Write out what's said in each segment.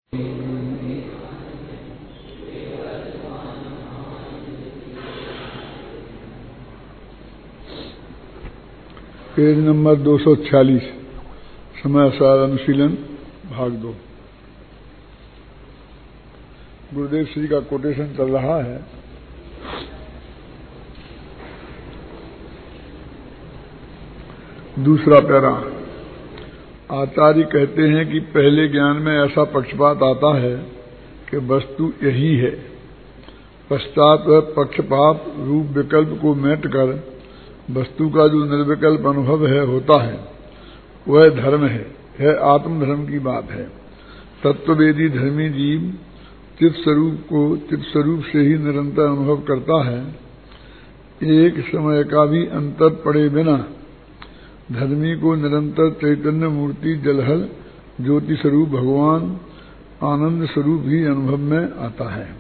Page number 246 समय सार अनुशीलन भाग 2। गुरुदेव श्री का कोटेशन चल रहा है। दूसरा पैरा। आचार्य कहते हैं कि पहले ज्ञान में ऐसा पक्षपात आता है कि वस्तु यही है, पश्चात वह पक्षपात रूप विकल्प को मेट कर वस्तु का जो निर्विकल्प अनुभव है होता है, वह धर्म है। यह आत्मधर्म की बात है। तत्ववेदी धर्मी जीव चित्त स्वरूप को चित्त स्वरूप से ही निरंतर अनुभव करता है। एक समय का भी अंतर पड़े बिना धर्मी को निरंतर चैतन्य मूर्ति जलहल ज्योति स्वरूप भगवान आनंद स्वरूप ही अनुभव में आता है।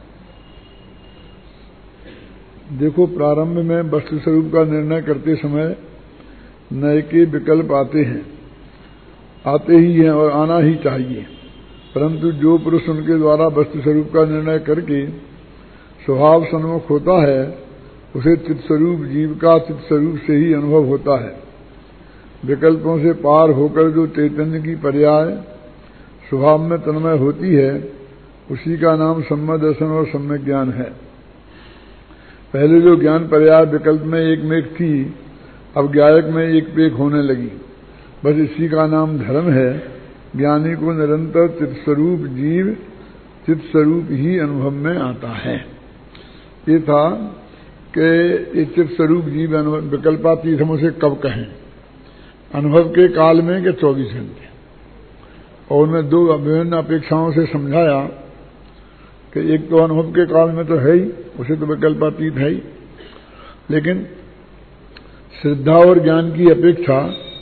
देखो, प्रारंभ में वस्तु स्वरूप का निर्णय करते समय नए के विकल्प आते ही हैं और आना ही चाहिए, परंतु जो पुरुष उनके द्वारा वस्तु स्वरूप का निर्णय करके स्वभाव सन्मुख होता है, उसे चित्त स्वरूप जीव का चित्त स्वरूप से ही अनुभव होता है। विकल्पों से पार होकर जो चैतन्य की पर्याय स्वभाव में तन्मय होती है, उसी का नाम सम्यक दर्शन और सम्यक ज्ञान है। पहले जो ज्ञान पर्याय विकल्प में एक मेघ थी, अब ज्ञायक में एक पेख होने लगी। बस इसी का नाम धर्म है। ज्ञानी को निरंतर चित्त स्वरूप जीव चित्त स्वरूप ही अनुभव में आता है। ये था कि ये चित्त स्वरूप जीव अनुभव विकल्पातीत हम उसे कब कहें, अनुभव के काल में कि 24 घंटे। और उनमें दो विभिन्न अपेक्षाओं से समझाया कि एक तो अनुभव के काल में तो है ही, उसे तो विकल्पातीत है ही, लेकिन श्रद्धा और ज्ञान की अपेक्षा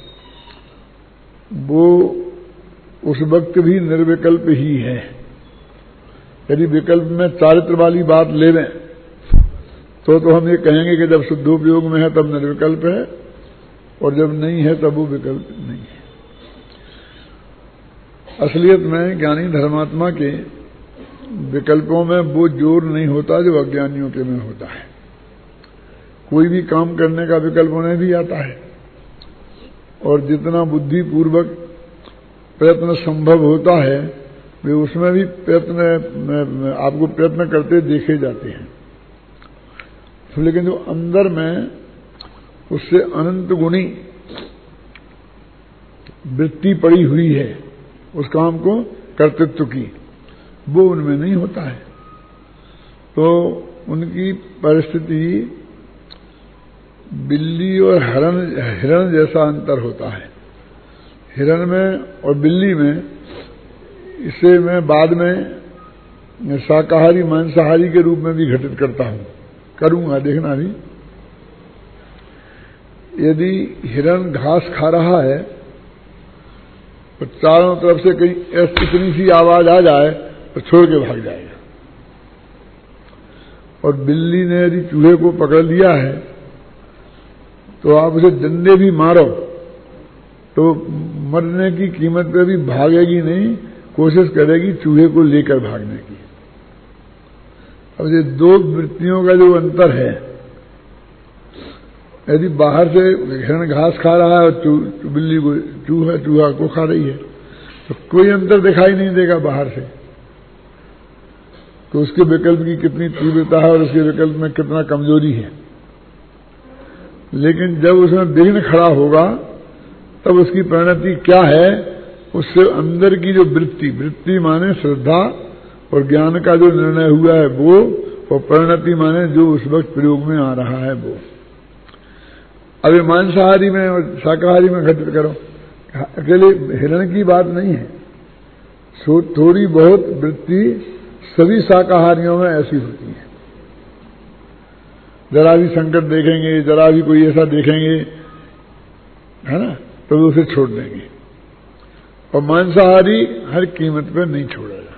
वो उस वक्त भी निर्विकल्प ही है। यदि विकल्प में चारित्र वाली बात ले लें तो हम ये कहेंगे कि जब शुद्धोपयोग में है तब निर्विकल्प है, और जब नहीं है तब वो विकल्प नहीं है। असलियत में ज्ञानी धर्मात्मा के विकल्पों में वो जोर नहीं होता जो अज्ञानियों के में होता है। कोई भी काम करने का विकल्प उन्हें भी आता है, और जितना बुद्धिपूर्वक प्रयत्न संभव होता है वे उसमें भी आपको प्रयत्न करते देखे जाते हैं। तो लेकिन जो अंदर में उससे अनंत गुणी वृत्ति पड़ी हुई है उस काम को कर्तृत्व की, वो उनमें नहीं होता है। तो उनकी परिस्थिति बिल्ली और हिरण जैसा अंतर होता है। हिरण में और बिल्ली में इसे मैं बाद में शाकाहारी मांसाहारी के रूप में भी घटित करूंगा, देखना भी। यदि हिरण घास खा रहा है तो चारों तरफ से कहीं इतनी सी आवाज आ जाए तो छोड़ के भाग जाएगा। और बिल्ली ने यदि चूहे को पकड़ लिया है तो आप उसे डंडे भी मारो तो मरने की कीमत पे भी भागेगी नहीं, कोशिश करेगी चूहे को लेकर भागने की। अब ये दो वृत्तियों का जो अंतर है, यदि बाहर से हिरण घास खा रहा है और बिल्ली को चूहा को खा रही है तो कोई अंतर दिखाई नहीं देगा बाहर से, तो उसके विकल्प की कितनी तीव्रता है और उसके विकल्प में कितना कमजोरी है। लेकिन जब उसमें विघ्न खड़ा होगा तब उसकी परिणति क्या है, उससे अंदर की जो वृत्ति माने श्रद्धा और ज्ञान का जो निर्णय हुआ है वो, और परिणति माने जो उस वक्त प्रयोग में आ रहा है वो। अभी मांसाहारी में और शाकाहारी में घटित करो, अकेले हिरण की बात नहीं है। थोड़ी बहुत वृत्ति सभी शाकाहारियों में ऐसी होती है। जरा भी संकट देखेंगे, जरा भी कोई ऐसा देखेंगे, है ना, तो वो उसे छोड़ देंगे। और मांसाहारी हर कीमत पर नहीं छोड़ेगा।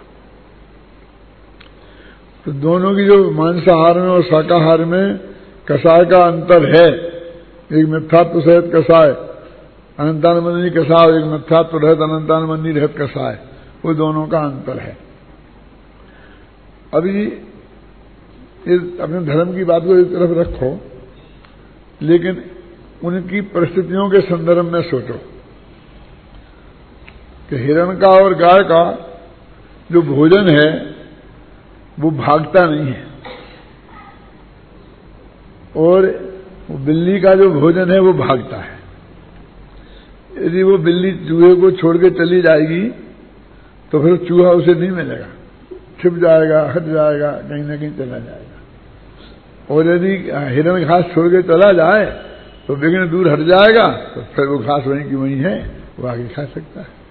तो दोनों की जो मांसाहार में और शाकाहार में कसाय का अंतर है, एक मिथ्यात्व सहित कसाय अनंतानुबंधी कसाय, एक मिथ्यात्व रहित अनंतानुबंधी रहित कसाय, वो दोनों का अंतर है। अभी इस अपने धर्म की बात को एक तरफ रखो, लेकिन उनकी परिस्थितियों के संदर्भ में सोचो कि हिरण का और गाय का जो भोजन है वो भागता नहीं है, और बिल्ली का जो भोजन है वो भागता है। यदि वो बिल्ली चूहे को छोड़ के चली जाएगी तो फिर चूहा उसे नहीं मिलेगा, छिप जाएगा, हट जाएगा, कहीं ना कहीं चला जाएगा। और यदि हिरण घास छोड़ के चला जाए तो विघ्न दूर हट जाएगा, तो फिर वो घास वहीं की वहीं है, वो आगे खा सकता है।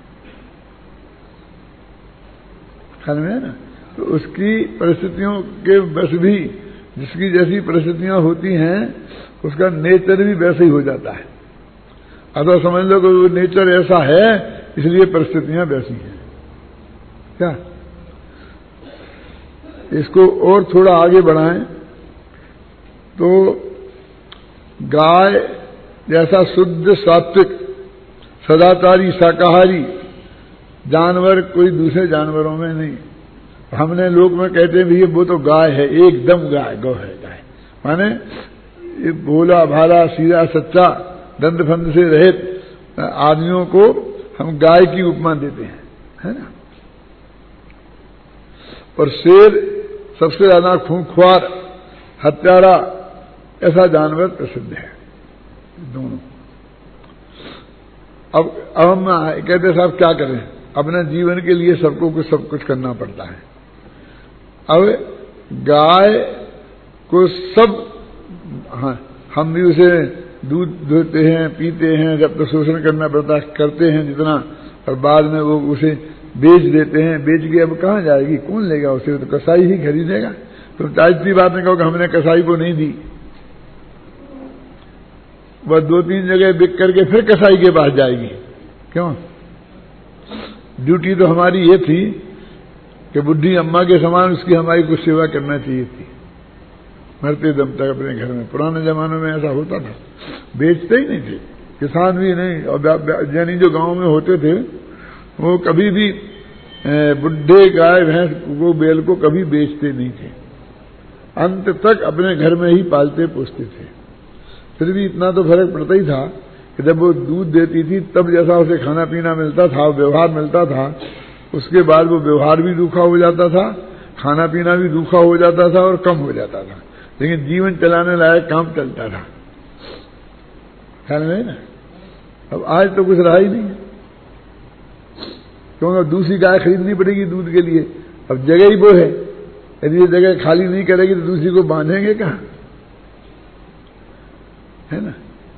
ख्याल में है ना? तो उसकी परिस्थितियों के बस भी जिसकी जैसी परिस्थितियां होती हैं उसका नेचर भी वैसे ही हो जाता है। अथवा समझ लो कि वो नेचर ऐसा है इसलिए परिस्थितियां वैसी हैं। क्या इसको और थोड़ा आगे बढ़ाएं तो गाय जैसा शुद्ध सात्विक सदाचारी शाकाहारी जानवर कोई दूसरे जानवरों में नहीं। हमने लोग में कहते भी वो तो गाय है, एकदम गाय, गौ है गाय, माने ये भोला भाला सीधा सच्चा दंड फंद से रहित आदमियों को हम गाय की उपमा देते हैं, है ना। और शेर सबसे ज्यादा खूंखार हत्यारा ऐसा जानवर प्रसिद्ध है दोनों। अब हम कहते साहब क्या करें, अपने जीवन के लिए सबको सब कुछ करना पड़ता है। अब गाय को सब, हाँ, हम भी उसे दूध देते हैं, पीते हैं, जब तक शोषण करना पड़ता करते हैं जितना, और बाद में वो उसे बेच देते हैं। बेच के अब कहाँ जाएगी, कौन लेगा उसे, तो कसाई ही खरीदेगा। तो ताजती बात में कहो कि हमने कसाई को नहीं दी, वह 2-3 जगह बिक करके फिर कसाई के पास जाएगी। क्यों? ड्यूटी तो हमारी ये थी कि बुढ़ी अम्मा के समान उसकी हमारी कुछ सेवा करना चाहिए थी, मरते दम तक अपने घर में। पुराने जमानों में ऐसा होता था, बेचते ही नहीं थे, किसान भी नहीं, और यानी जो गांव में होते थे वो कभी भी बुढ़े गाय भैंस को बैल को कभी बेचते नहीं थे, अंत तक अपने घर में ही पालते पोसते थे। फिर भी इतना तो फर्क पड़ता ही था कि जब वो दूध देती थी तब जैसा उसे खाना पीना मिलता था, व्यवहार मिलता था, उसके बाद वो व्यवहार भी रूखा हो जाता था, खाना पीना भी रूखा हो जाता था और कम हो जाता था, लेकिन जीवन चलाने लायक काम चलता था। ख्याल में है ना? अब आज तो कुछ रहा ही नहीं है, क्योंकि दूसरी गाय खरीदनी पड़ेगी दूध के लिए। अब जगह ही वो है, यदि ये जगह खाली नहीं करेगी तो दूसरी को बांधेंगे कहाँ, है ना।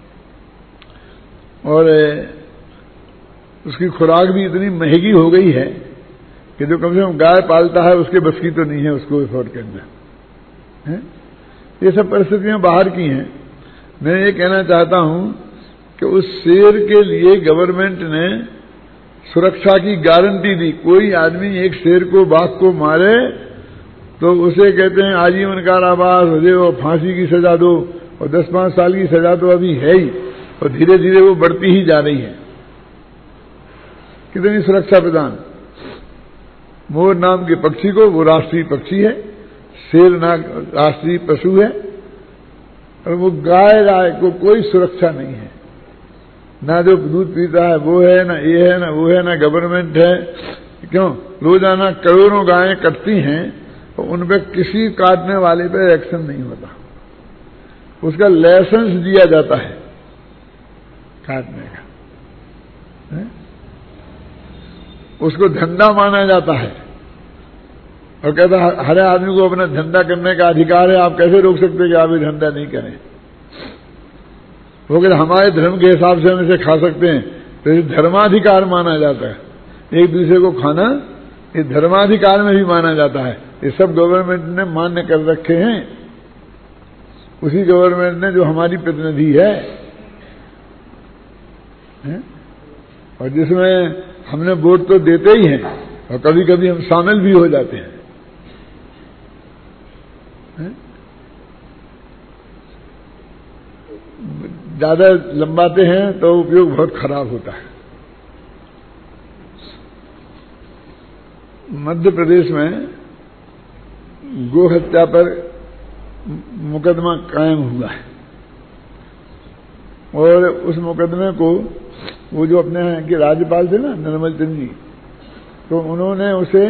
और उसकी खुराक भी इतनी महंगी हो गई है कि जो कम से कम गाय पालता है उसके बस की तो नहीं है उसको अफोर्ड करना है। ये सब परिस्थितियां बाहर की हैं। मैं ये कहना चाहता हूं कि उस शेर के लिए गवर्नमेंट ने सुरक्षा की गारंटी दी। कोई आदमी एक शेर को, बाघ को मारे तो उसे कहते हैं आजीवन कारावास हो जाए और फांसी की सजा दो, और 10-5 साल की सजा तो अभी है ही, और धीरे धीरे वो बढ़ती ही जा रही है। कितनी सुरक्षा प्रदान। मोर नाम के पक्षी को, वो राष्ट्रीय पक्षी है, शेर नाग राष्ट्रीय पशु है, और वो गाय को कोई सुरक्षा नहीं है, ना जो दूध पीता है वो है, ना ये है, ना वो है, ना गवर्नमेंट है। क्यों? रोजाना करोड़ों गायें कटती हैं तो उन पर किसी काटने वाले पे एक्शन नहीं होता, उसका लाइसेंस दिया जाता है काटने का, है? उसको धंधा माना जाता है, और कहता है हर आदमी को अपना धंधा करने का अधिकार है, आप कैसे रोक सकते कि आप ये धंधा नहीं करें। वो कहते हमारे धर्म के हिसाब से हम इसे खा सकते हैं, तो ये धर्माधिकार माना जाता है। एक दूसरे को खाना ये धर्माधिकार में भी माना जाता है। ये सब गवर्नमेंट ने मान्य कर रखे हैं, उसी गवर्नमेंट ने जो हमारी प्रतिनिधि है? और जिसमें हमने वोट तो देते ही हैं, और कभी कभी हम शामिल भी हो जाते हैं। ज्यादा लंबाते हैं तो उपयोग बहुत खराब होता है। मध्य प्रदेश में गो हत्या पर मुकदमा कायम हुआ है और उस मुकदमे को वो जो अपने यहाँ के राज्यपाल थे ना निर्मल चंद जी, तो उन्होंने उसे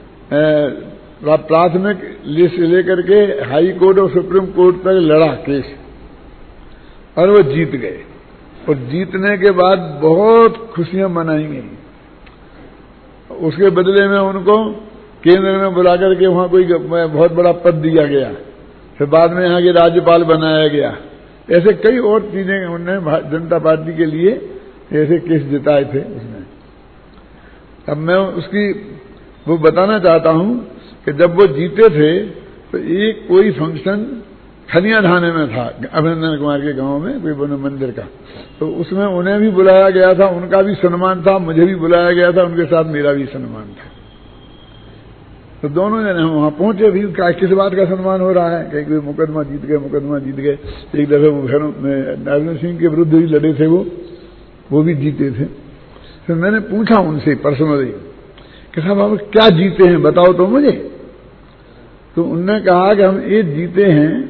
प्राथमिक से लेकर के हाई कोर्ट और सुप्रीम कोर्ट तक लड़ा केस और वो जीत गए। और जीतने के बाद बहुत खुशियां मनाई गई। उसके बदले में उनको केंद्र में बुलाकर के वहां कोई बहुत बड़ा पद दिया गया, फिर बाद में यहाँ के राज्यपाल बनाया गया। ऐसे कई और चीजें उन्होंने जनता पार्टी के लिए ऐसे केस जिताए थे उसमें। अब मैं उसकी वो बताना चाहता हूं कि जब वो जीते थे तो एक कोई फंक्शन खनिया ढाने में था अभिनंदन कुमार के गांव में, कोई वन मंदिर का, तो उसमें उन्हें भी बुलाया गया था, उनका भी सम्मान था, मुझे भी बुलाया गया था, उनके साथ मेरा भी सम्मान था। तो दोनों जने हम वहां पहुंचे भी, किस बात का सम्मान हो रहा है कि मुकदमा जीत गए, मुकदमा जीत गए। एक दफे वो घरों में नारायण सिंह के विरुद्ध ही लड़े थे, वो भी जीते थे। फिर मैंने पूछा उनसे पर्सनली कि साहब आप क्या जीते हैं बताओ तो मुझे। तो उनने कहा कि हम ये जीते हैं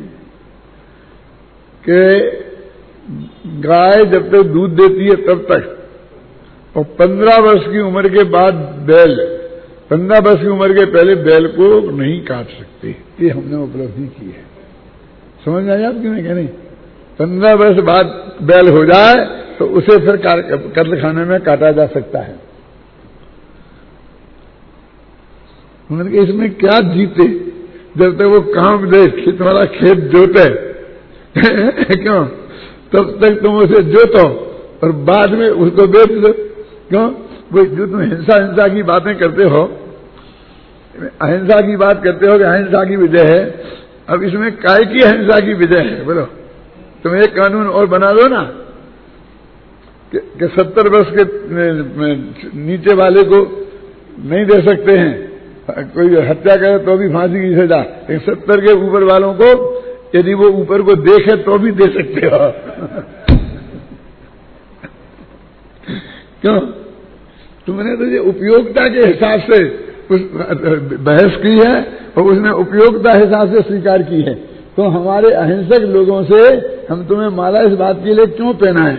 कि गाय जब तक दूध देती है तब तक, और 15 वर्ष की उम्र के बाद बैल, 15 वर्ष की उम्र के पहले बैल को नहीं काट सकते, ये हमने उपलब्धि की है। समझ में आया आपकी मैं कह रही? 15 वर्ष बाद बैल हो जाए तो उसे फिर कत्ल खाने में काटा जा सकता है। उन्होंने कहा इसमें क्या जीते जब तक वो काम दे, तुम्हारा खेत जोते क्यों, तब तक तुम उसे जोतो और बाद में उसको बेच दो। क्यों? वो जो तुम हिंसा की बातें करते हो, अहिंसा की बात करते हो कि अहिंसा की विजय है, अब इसमें काय की अहिंसा की विजय है बोलो? तुम एक कानून और बना दो ना कि 70 वर्ष के नीचे वाले को नहीं दे सकते हैं, कोई हत्या करे तो भी फांसी की सजा, लेकिन 70 के ऊपर वालों को यदि वो ऊपर को देखे तो भी दे सकते हो। क्यों? तुमने तो ये उपयोगिता के हिसाब से उस बहस की है और उसने उपयोगिता हिसाब से स्वीकार की है। तो हमारे अहिंसक लोगों से हम तुम्हें माला इस बात के लिए क्यों पहनाएं?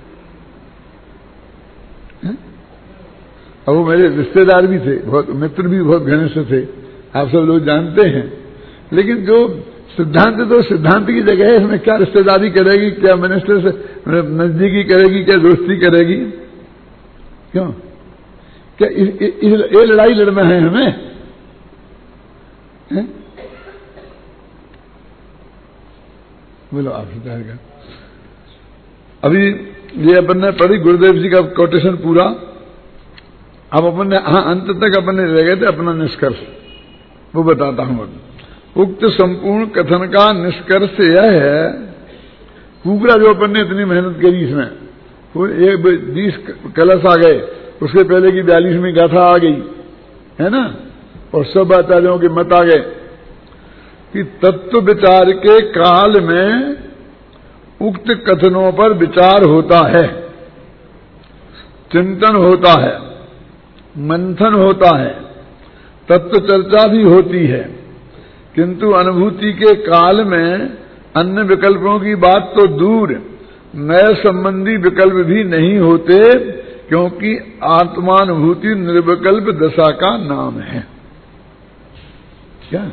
और वो मेरे रिश्तेदार भी थे, बहुत मित्र भी बहुत घनिष्ठ थे, आप सब लोग जानते हैं। लेकिन जो सिद्धांत तो सिद्धांत की जगह है, इसमें क्या रिश्तेदारी करेगी, क्या मिनिस्टर से नजदीकी करेगी, क्या दोस्ती करेगी? क्यों? क्या ये लड़ाई लड़ना है हमें? बोलो आप बताएगा। अभी ये अपन ने पढ़ी गुरुदेव जी का कोटेशन पूरा, अब अपन ने अंत तक अपन ने रह गए थे अपना निष्कर्ष, वो बताता हूं। उक्त संपूर्ण कथन का निष्कर्ष यह है, पूरा जो अपन ने इतनी मेहनत करी इसमें, वो 20 कलश आ गए, उसके पहले की 42वीं गाथा आ गई है ना, और सब आचार्यों के मत आ गए कि तत्व विचार के काल में उक्त कथनों पर विचार होता है, चिंतन होता है, मंथन होता है, तत्व चर्चा भी होती है, किंतु अनुभूति के काल में अन्य विकल्पों की बात तो दूर, नए संबंधी विकल्प भी नहीं होते, क्योंकि आत्मानुभूति निर्विकल्प दशा का नाम है। क्या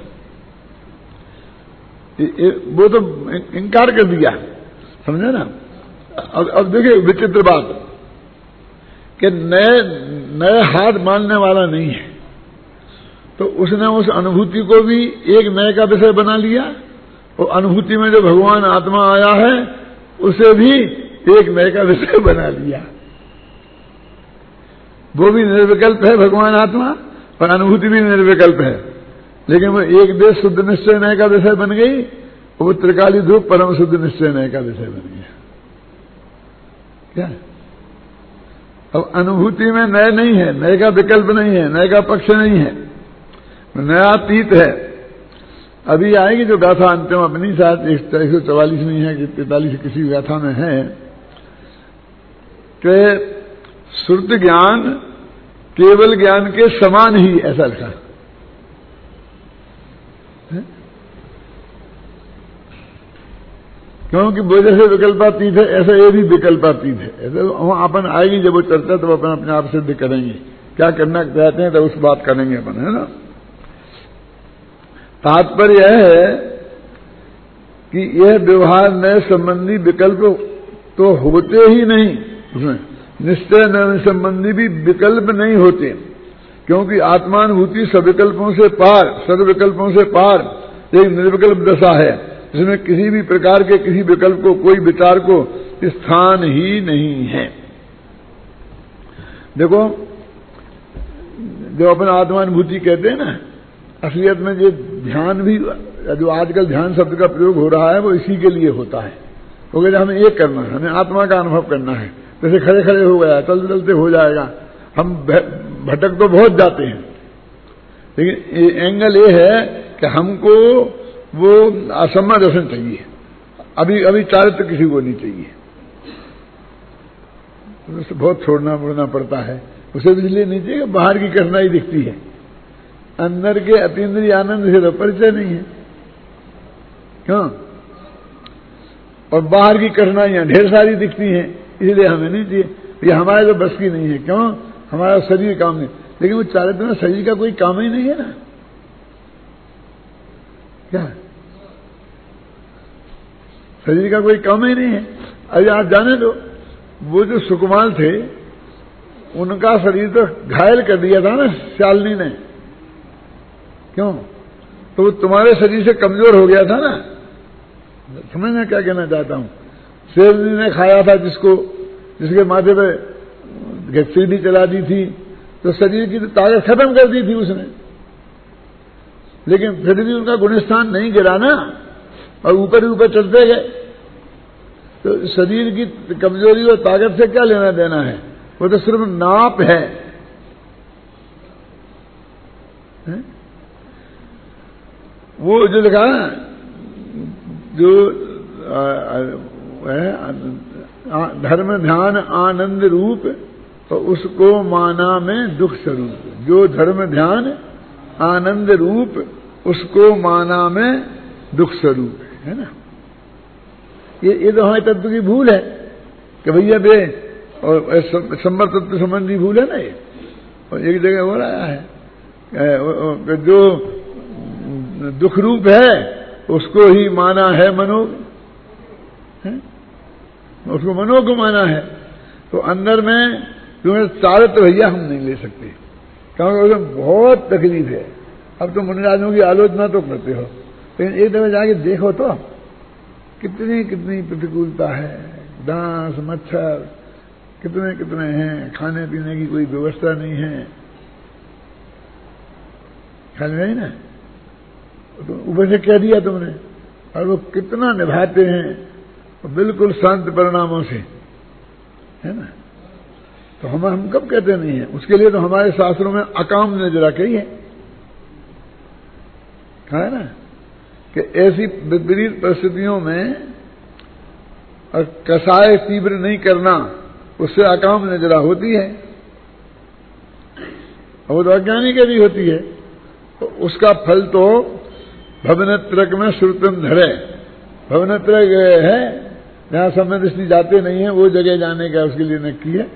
वो तो इनकार कर दिया, समझे ना? अब देखिए विचित्र बात कि नए हाथ मानने वाला नहीं है, तो उसने उस अनुभूति को भी एक नए का विषय बना लिया, और अनुभूति में जो भगवान आत्मा आया है उसे भी एक नए का विषय बना लिया। वो भी निर्विकल्प है भगवान आत्मा, और अनुभूति भी निर्विकल्प है, लेकिन वो एक देश शुद्ध निश्चय नए का विषय बन गई, वो त्रिकाली ध्रुव परम शुद्ध निश्चय नए का विषय बन गया। क्या? अब अनुभूति में नए नहीं है, नए का विकल्प नहीं है, नए का पक्ष नहीं है, नया तीत है। अभी आएगी जो गाथा अंतिम अपनी साथ 144 में है कि 43 किसी गाथा में है कि श्रुत ज्ञान केवल ज्ञान के समान ही, ऐसा लिखा। क्योंकि वो जैसे विकल्पातीत है ऐसा ये भी विकल्पातीत है। ऐसे वहां अपन आएगी जब वो चर्चा, तब अपन अपने आप सिद्ध करेंगे। क्या करना चाहते हैं तो उस बात करेंगे अपन, है ना। तात्पर्य यह है कि यह व्यवहार नए संबंधी विकल्प तो होते ही नहीं, उसमें निश्चय नए संबंधी भी विकल्प नहीं होते, क्योंकि आत्मानुभूति सविकल्पों से पार, सर्वविकल्पों से पार एक निर्विकल्प दशा है, जिसमें किसी भी प्रकार के किसी विकल्प को, कोई विचार को स्थान ही नहीं है। देखो, जो अपन आत्मानुभूति कहते हैं ना, असलियत में ये ध्यान भी, जो आजकल ध्यान शब्द का प्रयोग हो रहा है, वो इसी के लिए होता है। क्योंकि हमें एक करना है, हमें आत्मा का अनुभव करना है। जैसे खड़े खड़े हो गया, चलते चलते हो जाएगा, हम भटक तो बहुत जाते हैं, लेकिन एंगल ये है कि हमको वो असम्मा दर्शन चाहिए। अभी चारित्र किसी को नहीं चाहिए, तो बहुत छोड़ना मोड़ना पड़ता है। उसे इसलिए नहीं चाहिए, बाहर की कठिनाई दिखती है, अंदर के अतीन्द्रिय आनंद से तो परिचय नहीं है। क्यों? और बाहर की कठिनाइयां ढेर सारी दिखती हैं, इसलिए हमें नहीं चाहिए। ये हमारे तो बस की नहीं है। क्यों? हमारा शरीर काम नहीं, लेकिन वो चारित्र में शरीर का कोई काम ही नहीं है ना। क्या शरीर का कोई काम ही नहीं है? अभी आप जाने दो, वो जो सुकुमार थे उनका शरीर तो घायल कर दिया था ना शालिनी ने। क्यों? तो वो तुम्हारे शरीर से कमजोर हो गया था ना। समझना क्या कहना चाहता हूं? शेरनी ने खाया था जिसके माथे पे सीढ़ी चला दी थी, तो शरीर की तो ताकत खत्म कर दी थी उसने, लेकिन फिर भी उनका गुणस्थान नहीं गिरा ना, और ऊपर ही ऊपर चलते गए। तो शरीर की कमजोरी और ताकत से क्या लेना देना है? वो तो सिर्फ नाप है। वो जो लिखा है, जो धर्म ध्यान आनंद रूप, तो उसको माना में दुख स्वरूप। जो धर्म ध्यान आनंद रूप, उसको माना में दुख स्वरूप है ना। ये तो हमारे तत्व की भूल है कि भैया बे, और संबर तत्व संबंधी भूल है ना ये। और एक जगह हो रहा है, जो दुख रूप है उसको ही माना है मनोग, उसको मनोग को माना है। तो अंदर में तुम्हें चारित्र भैया हम नहीं ले सकते, क्योंकि उसमें बहुत तकलीफ है। अब तो मुनिराजों की आलोचना तो करते हो, लेकिन एक दफे जाके देखो तो कितनी कितनी प्रतिकूलता है। डांस मच्छर कितने कितने हैं, खाने पीने की कोई व्यवस्था नहीं है, ख्याल नहीं ना। तो ऊपर से कह दिया तुमने, और वो कितना निभाते हैं, बिल्कुल शांत परिणामों से, है ना। तो हम कब कहते नहीं है? उसके लिए तो हमारे शास्त्रों में अकाम नजरा कही है ना, कि ऐसी विपरीत परिस्थितियों में और कसाय तीव्र नहीं करना, उससे अकाम नजरा होती है, और वो तो अज्ञानी के भी होती है। तो उसका फल तो भवनत्रक में श्रुतम धरे। भवनत्रक है जहां समय दृष्टि जाते नहीं है, वो जगह जाने का उसके लिए नक्की है।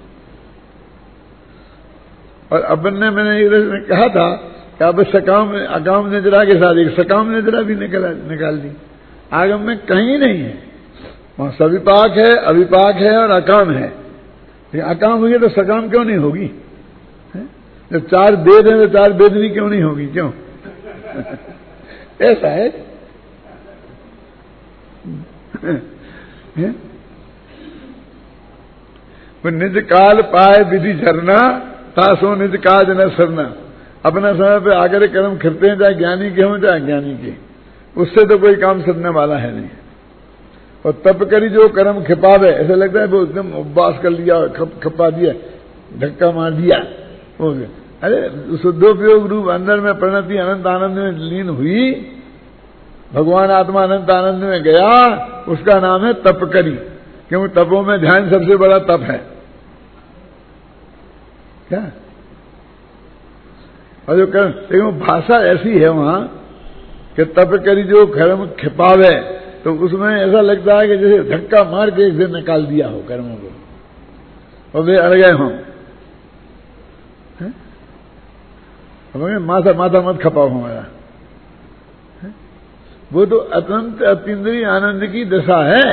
और अपन ने मैंने कहा था कि अब अकाम नजरा के साथ एक सकाम नजरा भी निकाल दी। आगम में कहीं नहीं है, वहां सविपाक है, अविपाक है और अकाम है। लेकिन अकाम हुई तो सकाम क्यों नहीं होगी? जब चार वेद है तो चार वेदनी क्यों नहीं होगी? क्यों? ऐसा है। निज काल पाए विधि झरना, तासो निज काज न सरना। अपना समय पे आकर कर्म करते हैं, चाहे ज्ञानी के हों चाहे अज्ञानी के, उससे तो कोई काम सरने वाला है नहीं। और तप करी जो कर्म खिपावे, ऐसा लगता है वो एकदम उपवास कर लिया, खपा दिया, धक्का मार दिया। अरे शुद्धोपयोग रूप अंदर में प्रणति अनंत आनंद में लीन हुई, भगवान आत्मा अनंत आनंद में गया, उसका नाम है तप करी। क्योंकि तपों में ध्यान सबसे बड़ा तप है। क्या? और जो लेकिन भाषा ऐसी है वहां कि तप करी जो कर्म खिपावे, तो उसमें ऐसा लगता है कि जैसे धक्का मार के एक दिन निकाल दिया हो कर्मों को और वे अड़ गए हों। माथा माथा मत खपाओ हमारा। वो तो अत्यंत अतीन्द्रिय आनंद की दशा है।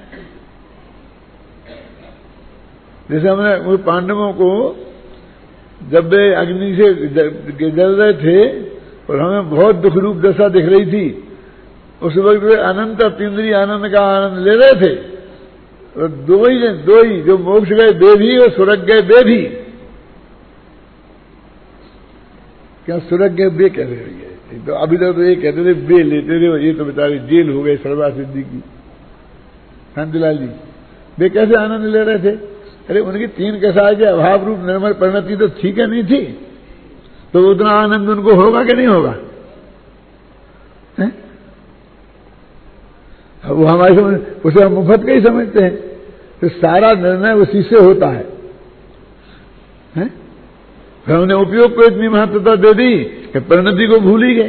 जैसे हमने वो पांडवों को जब वे अग्नि से जल रहे थे और हमें बहुत दुख रूप दशा दिख रही थी, उस वक्त वे अनंत अतीन्द्रिय आनंद का आनंद ले रहे थे। और दो ही जो मोक्ष गए वे भी और स्वर्ग गए वे भी। क्या स्वर्ग गए वे कह रहे हैं? तो अभी तक तो ये कहते थे वे लेते थे, ये तो बेचारे जेल हो गए सर्वा सिद्धि की। शांतिलाल जी वे कैसे आनंद ले रहे थे? अरे उनकी 3 कसाय के अभाव रूप निर्मल परिणति तो ठीक है नहीं थी, तो उतना आनंद उनको होगा कि नहीं होगा? वो हमारे समझ उसे हम मुफ्त का ही समझते हैं। तो सारा निर्णय उसी से होता है। फिर हमने उपयोग को इतनी महत्वता दे दी कि परिणति को भूल ही गए।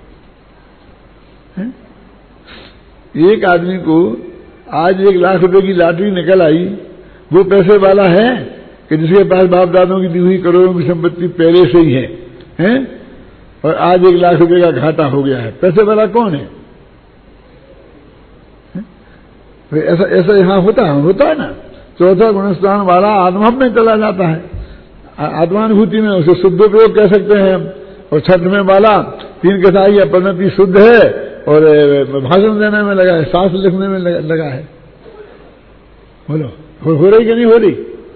एक आदमी को आज 1 लाख रुपए की लॉटरी निकल आई, वो पैसे वाला है कि जिसके पास बाप दादों की दी हुई करोड़ों की संपत्ति पहले से ही है? और आज 1 लाख रुपए का घाटा हो गया है। पैसे वाला कौन है? ऐसा यहां होता है ना। चौथा गुणस्थान वाला आत्मभाव में चला जाता है, आत्मानुभूति में, उसे शुद्ध उपयोग कह सकते हैं। और छठ में वाला 3 कसाई या परिणति शुद्ध है और भाषण देने में लगा है, शास्त्र लिखने में लगा है। बोलो हो रही कि नहीं हो रही?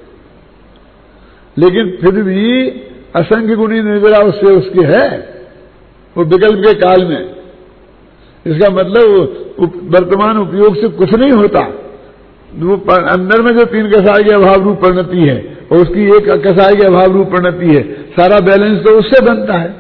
लेकिन फिर भी असंख्य गुणी निर्जरा उससे उसकी है, वो विकल्प के काल में। इसका मतलब वर्तमान उपयोग से कुछ नहीं होता। वो अंदर में जो 3 कसाई के अभाव रूप परिणति है और उसकी 1 कसाई के अभाव रूप परिणति है, सारा बैलेंस तो उससे बनता है।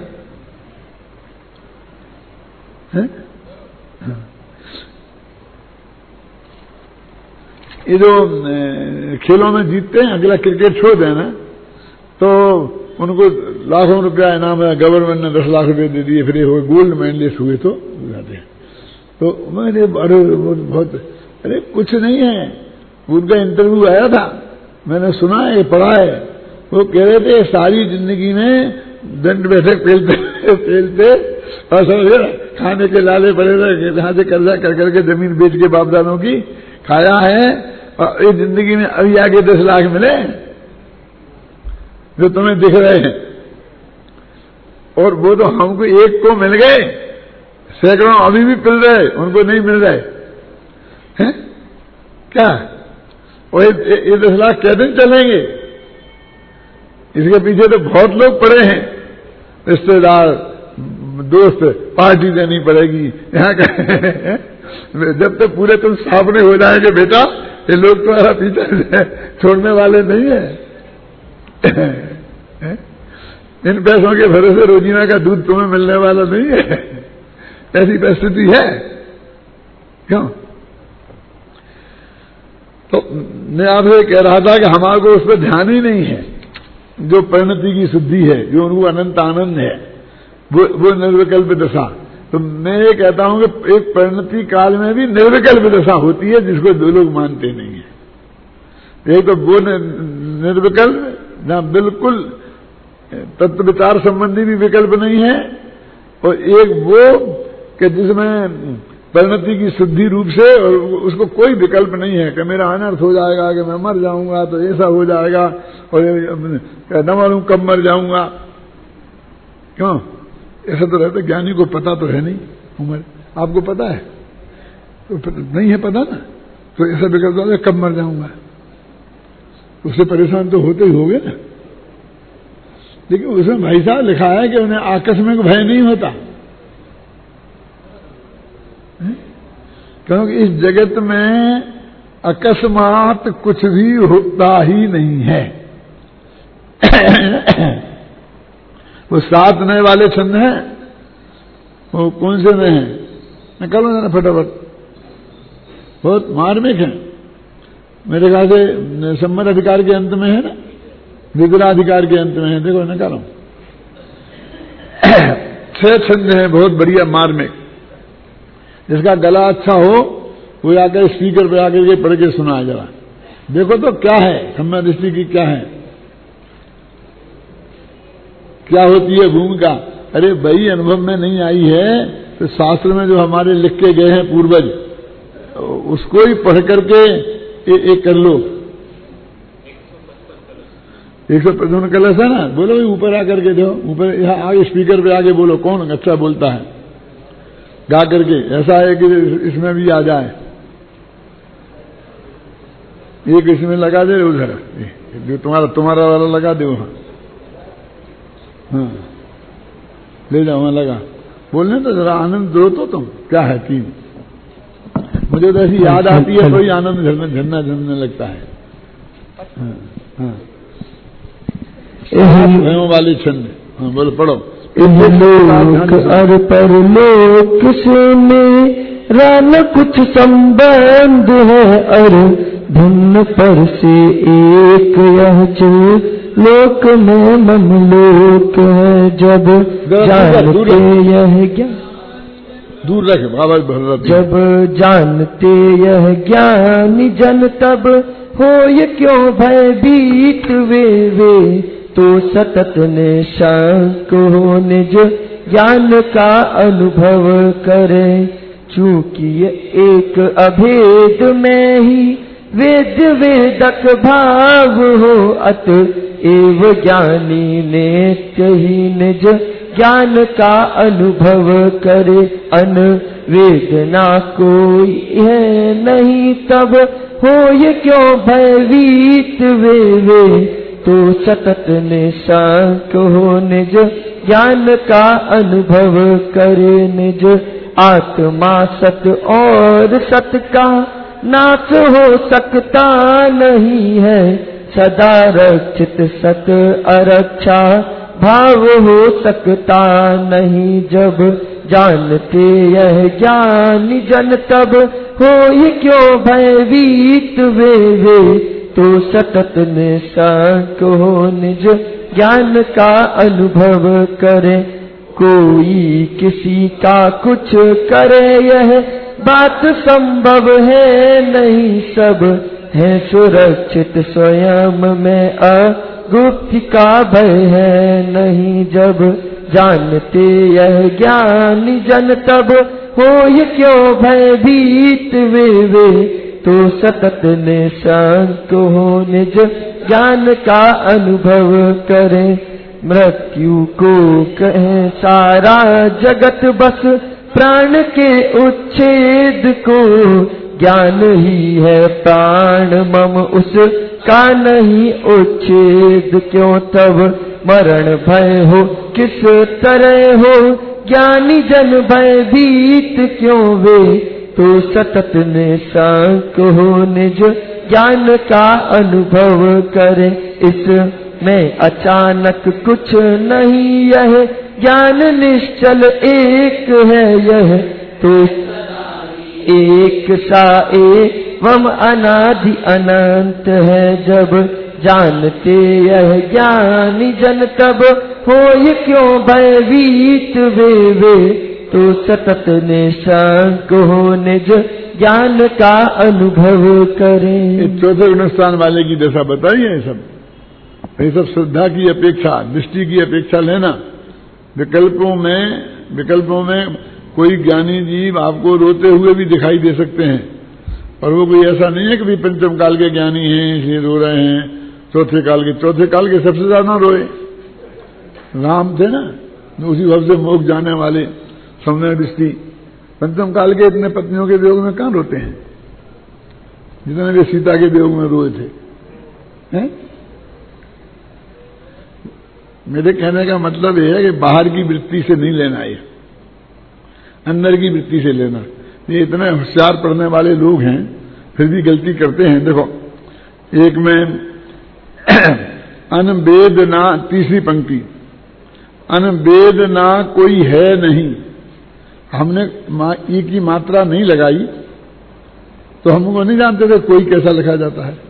ये जो खेलों में जीतते हैं, अगला क्रिकेट छोड़ देना, तो उनको लाखों रुपया इनाम है, गवर्नमेंट ने 10 लाख रुपए दे दिए, फिर ये गोल्ड मेडलिस्ट हुए तो जाते हैं। तो मैंने बहुत अरे कुछ नहीं है। उनका इंटरव्यू आया था, मैंने सुना है, पढ़ा है। वो कह रहे थे सारी जिंदगी में दंड बैठक पेलते और समझ खाने के लाले पड़े रहे, जहां से कर्जा कर करके जमीन बेच के बापदादों की खाया है, और इस जिंदगी में अभी आगे 10 लाख मिले जो तुम्हें दिख रहे हैं, और वो तो हमको 1 को मिल गए, सैकड़ों अभी भी मिल रहे, उनको नहीं मिल रहे हैं क्या? और ये 10 लाख क्या दिन चलेंगे? इसके पीछे तो बहुत लोग पड़े हैं, रिश्तेदार, दोस्त, पार्टी देनी पड़ेगी यहाँ का। जब तक पूरे तुम सामने हो जाएंगे बेटा, ये लोग तुम्हारा पीछे छोड़ने वाले नहीं है। इन पैसों के भरोसे रोजीना का दूध तुम्हें मिलने वाला नहीं है। ऐसी परिस्थिति है। क्यों? तो मैं आपसे कह रहा था कि हमारे को उस पर ध्यान ही नहीं है। जो परिणति की शुद्धि है, जो उनको अनंत आनंद है, वो निर्विकल्प दशा। तो मैं ये कहता हूं कि एक परिणति काल में भी निर्विकल्प दशा होती है, जिसको 2 लोग मानते नहीं है। एक तो वो निर्विकल्प, जहां बिल्कुल तत्व विचार संबंधी भी विकल्प नहीं है, और एक वो कि जिसमें परिणति की शुद्धि रूप से और उसको कोई विकल्प नहीं है कि मेरा अनर्थ हो जाएगा, कि मैं मर जाऊंगा तो ऐसा हो जाएगा, और न मालूम कब मर जाऊंगा। क्यों? ऐसा तो रहता, ज्ञानी को पता तो है नहीं उम्र। आपको पता है? तो नहीं है पता ना, तो ऐसा विकल्प होता है कब मर जाऊंगा, उससे परेशान तो होते ही होगे ना। लेकिन उसमें भाई साहब लिखा है कि उन्हें आकस्मिक भय नहीं होता, क्योंकि इस जगत में अकस्मात कुछ भी होता ही नहीं है। वो 7 नए वाले छंद हैं, वो कौन से नए हैं? निकालो जरा फटाफट, बहुत मार्मिक है। मेरे ख्याल से सम्मत अधिकार के अंत में है ना, विग्रहाधिकार के अंत में है। देखो निकालो, 6 छंद हैं, बहुत बढ़िया मार्मिक। जिसका गला अच्छा हो वो आकर स्पीकर पे आकर के पढ़ के सुनाए जरा, देखो तो क्या है सम्य दृष्टि की, क्या है, क्या होती है भूमिका। अरे भाई अनुभव में नहीं आई है तो शास्त्र में जो हमारे लिख के गए हैं पूर्वज, उसको ही पढ़ करके एक कर लो। 155 कलश है ना, बोलो भाई ऊपर आकर के दो, ऊपर यहाँ आगे स्पीकर पे आगे बोलो कौन अच्छा बोलता है, गा करके, ऐसा है कि इसमें भी आ जाए। एक इसमें लगा दे उधर, जो तुम्हारा वाला लगा दे वहां, हाँ ले जाओ वहां लगा, बोलने तो जरा आनंद दो तो तुम, क्या है तीन। मुझे तो ऐसी याद आती है तो ही आनंद झरना लगता है। हाँ हाँ वाले छंद, हाँ बोलो पढ़ो। लोक और परलोक से मेरा न कुछ संबंध है, और भिन्न पर से एक यह जो लोक में मन लोक है। जब जानते यह ज्ञान, दूर रखे बाबा, जब जानते यह ज्ञानी जन, तब हो ये क्यों भयभीत वे तो सतत निशांक हो निज ज्ञान का अनुभव करे। चूंकि एक अभेद में ही वेद वेदक भाव हो, अत एव ज्ञानी नित्य ही निज ज्ञान का अनुभव करे। अनवेदना कोई है नहीं, तब हो ये क्यों भयभीत वे तो सतत निशांक हो निज ज्ञान का अनुभव करे। निज आत्मा सत और सत का नाश हो सकता नहीं है, सदा रक्षित सत अरक्षा भाव हो सकता नहीं। जब जानते यह ज्ञानी जन, तब हो ये क्यों भयभीत वे तो सतत निशांक हो निज ज्ञान का अनुभव करे। कोई किसी का कुछ करे यह बात संभव है नहीं, सब है सुरक्षित स्वयं में अगुप्ति का भय है नहीं। जब जानते यह ज्ञानी जन, तब हो ये क्यों भयभीत वे तो सतत निशांक हो निज ज्ञान का अनुभव करे। मृत्यु को कहे सारा जगत, बस प्राण के उच्छेद को ज्ञान ही है प्राण मम, उसका नहीं उच्छेद क्यों। तब मरण भय हो किस तरह हो, ज्ञानी जन भयभीत क्यों वे तो सतत निशांक हो निज ज्ञान का अनुभव करे। इसमें अचानक कुछ नहीं, यह ज्ञान निश्चल एक है, यह तो एक सा एवं अनादि अनंत है। जब जानते यह ज्ञानी जन, तब हो ये क्यों भयभीत वे तो सतत निशांक हो निज ज्ञान का अनुभव करें। चौथे गुणस्थान वाले की दशा बताई है। ये सब श्रद्धा की अपेक्षा, दृष्टि की अपेक्षा लेना। विकल्पों में कोई ज्ञानी जीव आपको रोते हुए भी दिखाई दे सकते हैं, और वो कोई ऐसा नहीं है कि पंचम काल के ज्ञानी हैं इसलिए रो रहे हैं। चौथे काल के सबसे ज्यादा रोए राम थे ना, उसी भाव से मोक्ष जाने वाले सम्यक दृष्टि। पंचम काल के इतने पत्नियों के वियोग में कहां रोते हैं जितने वे सीता के वियोग में रोए थे, हैं? मेरे कहने का मतलब यह है कि बाहर की वृत्ति से नहीं लेना, ये अंदर की वृत्ति से लेना। ये इतने होशियार पढ़ने वाले लोग हैं फिर भी गलती करते हैं। देखो एक में अनवेदना, तीसरी पंक्ति, अनवेदना कोई है नहीं। हमने ई की मात्रा नहीं लगाई तो हमको नहीं जानते थे कोई कैसा लिखा जाता है।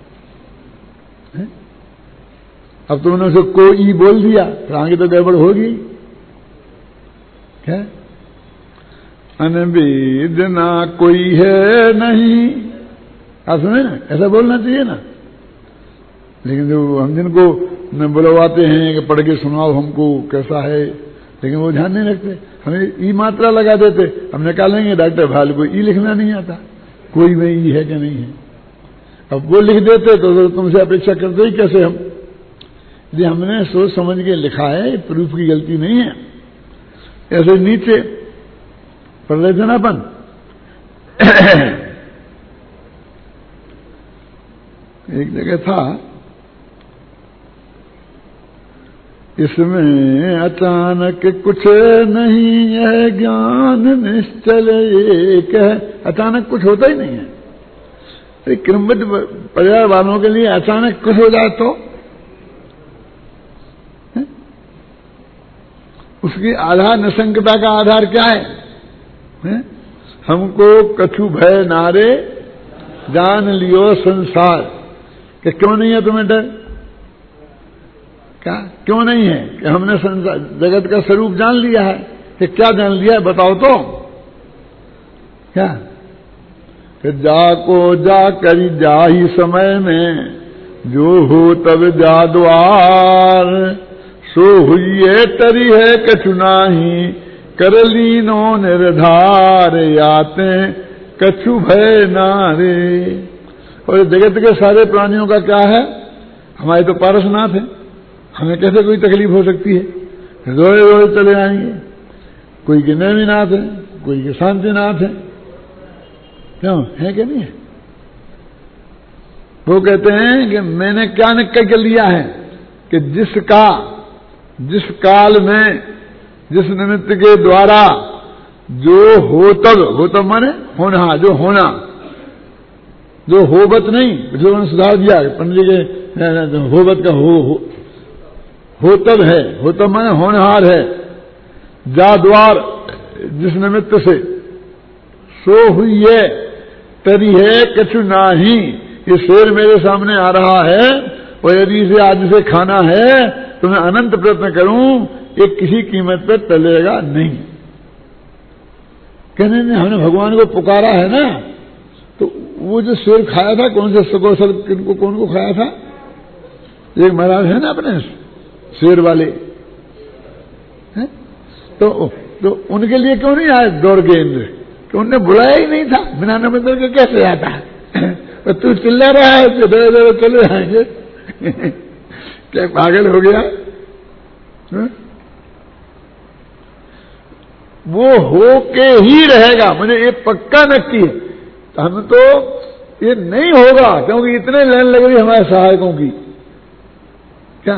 अब तुमने उसे कोई बोल दिया तो आगे तो गड़बड़ होगी। क्या अनवेद ना कोई है नहीं। आप सुने ना, ऐसा बोलना चाहिए ना। लेकिन जो हम जिनको बुलवाते हैं कि पढ़ के सुनाओ हमको कैसा है, लेकिन वो ध्यान नहीं रखते। हमें ई मात्रा लगा देते, हम निकालेंगे डॉक्टर भाल को ई लिखना नहीं आता, कोई में ई है कि नहीं है। अब वो लिख देते तो तुमसे अपेक्षा करते ही कैसे हम। यदि हमने सोच समझ के लिखा है, प्रूफ की गलती नहीं है। ऐसे नीचे पढ़ रहे थे ना अपन एक जगह था, इसमें अचानक कुछ नहीं है, ज्ञान निश्चल एक है। अचानक कुछ होता ही नहीं है। क्रमबद्ध परिवार वालों के लिए अचानक कुछ हो जाए तो उसकी आधार, निसंकता का आधार क्या है? हमको कछु भय नारे जान लियो संसार। कि क्यों नहीं है तुम्हें डर? क्या क्यों नहीं है? कि हमने संसार जगत का स्वरूप जान लिया है। कि क्या जान लिया है बताओ तो। क्या कि जाको जा करी जा ही समय में, जो हो तब जा द्वार। सो हुई तरी है कछु नाही, कर लीनो निर्धार। आते कछु भय नारे। और जगत के सारे प्राणियों का क्या है? हमारे तो पारसनाथ है, हमें कैसे कोई तकलीफ हो सकती है? रोए रोए चले आएंगे। कोई के नेमिनाथ है, कोई के शांतिनाथ है। क्यों है कि नहीं है? वो कहते हैं कि मैंने क्या निश्चय कर लिया है कि जिस काल में, जिस निमित्त के द्वारा जो होतब माने होना, जो होना, जो होबत नहीं, जो मैंने सुधार दिया पंडित जी के होबत का होतब है, होतब माने होनहार है। जा द्वार जिस निमित्त से, सो हुई है तरी है कछु नाही। ये शेर मेरे सामने आ रहा है और यदि इसे आज से खाना है तो मैं अनंत प्रयत्न करूं, ये किसी कीमत पर टलेगा नहीं। कहने ने हमने भगवान को पुकारा है ना, तो वो जो शेर खाया था, कौन से सगोसर किनको कौन को खाया था? एक महाराज है ना अपने शेर वाले हैं? तो उनके लिए क्यों नहीं आए दौड़ के इंद्र? कि उनने बुलाया ही नहीं था, बिना निमंत्रण के कैसे आता है? तू चिल्ला रहा है कि दो चले आएंगे क्या पागल हो गया? वो होके ही रहेगा, मुझे ये पक्का नक्की है। हम तो ये नहीं होगा, क्योंकि इतने लाइन लग रही हमारे सहायकों की। क्या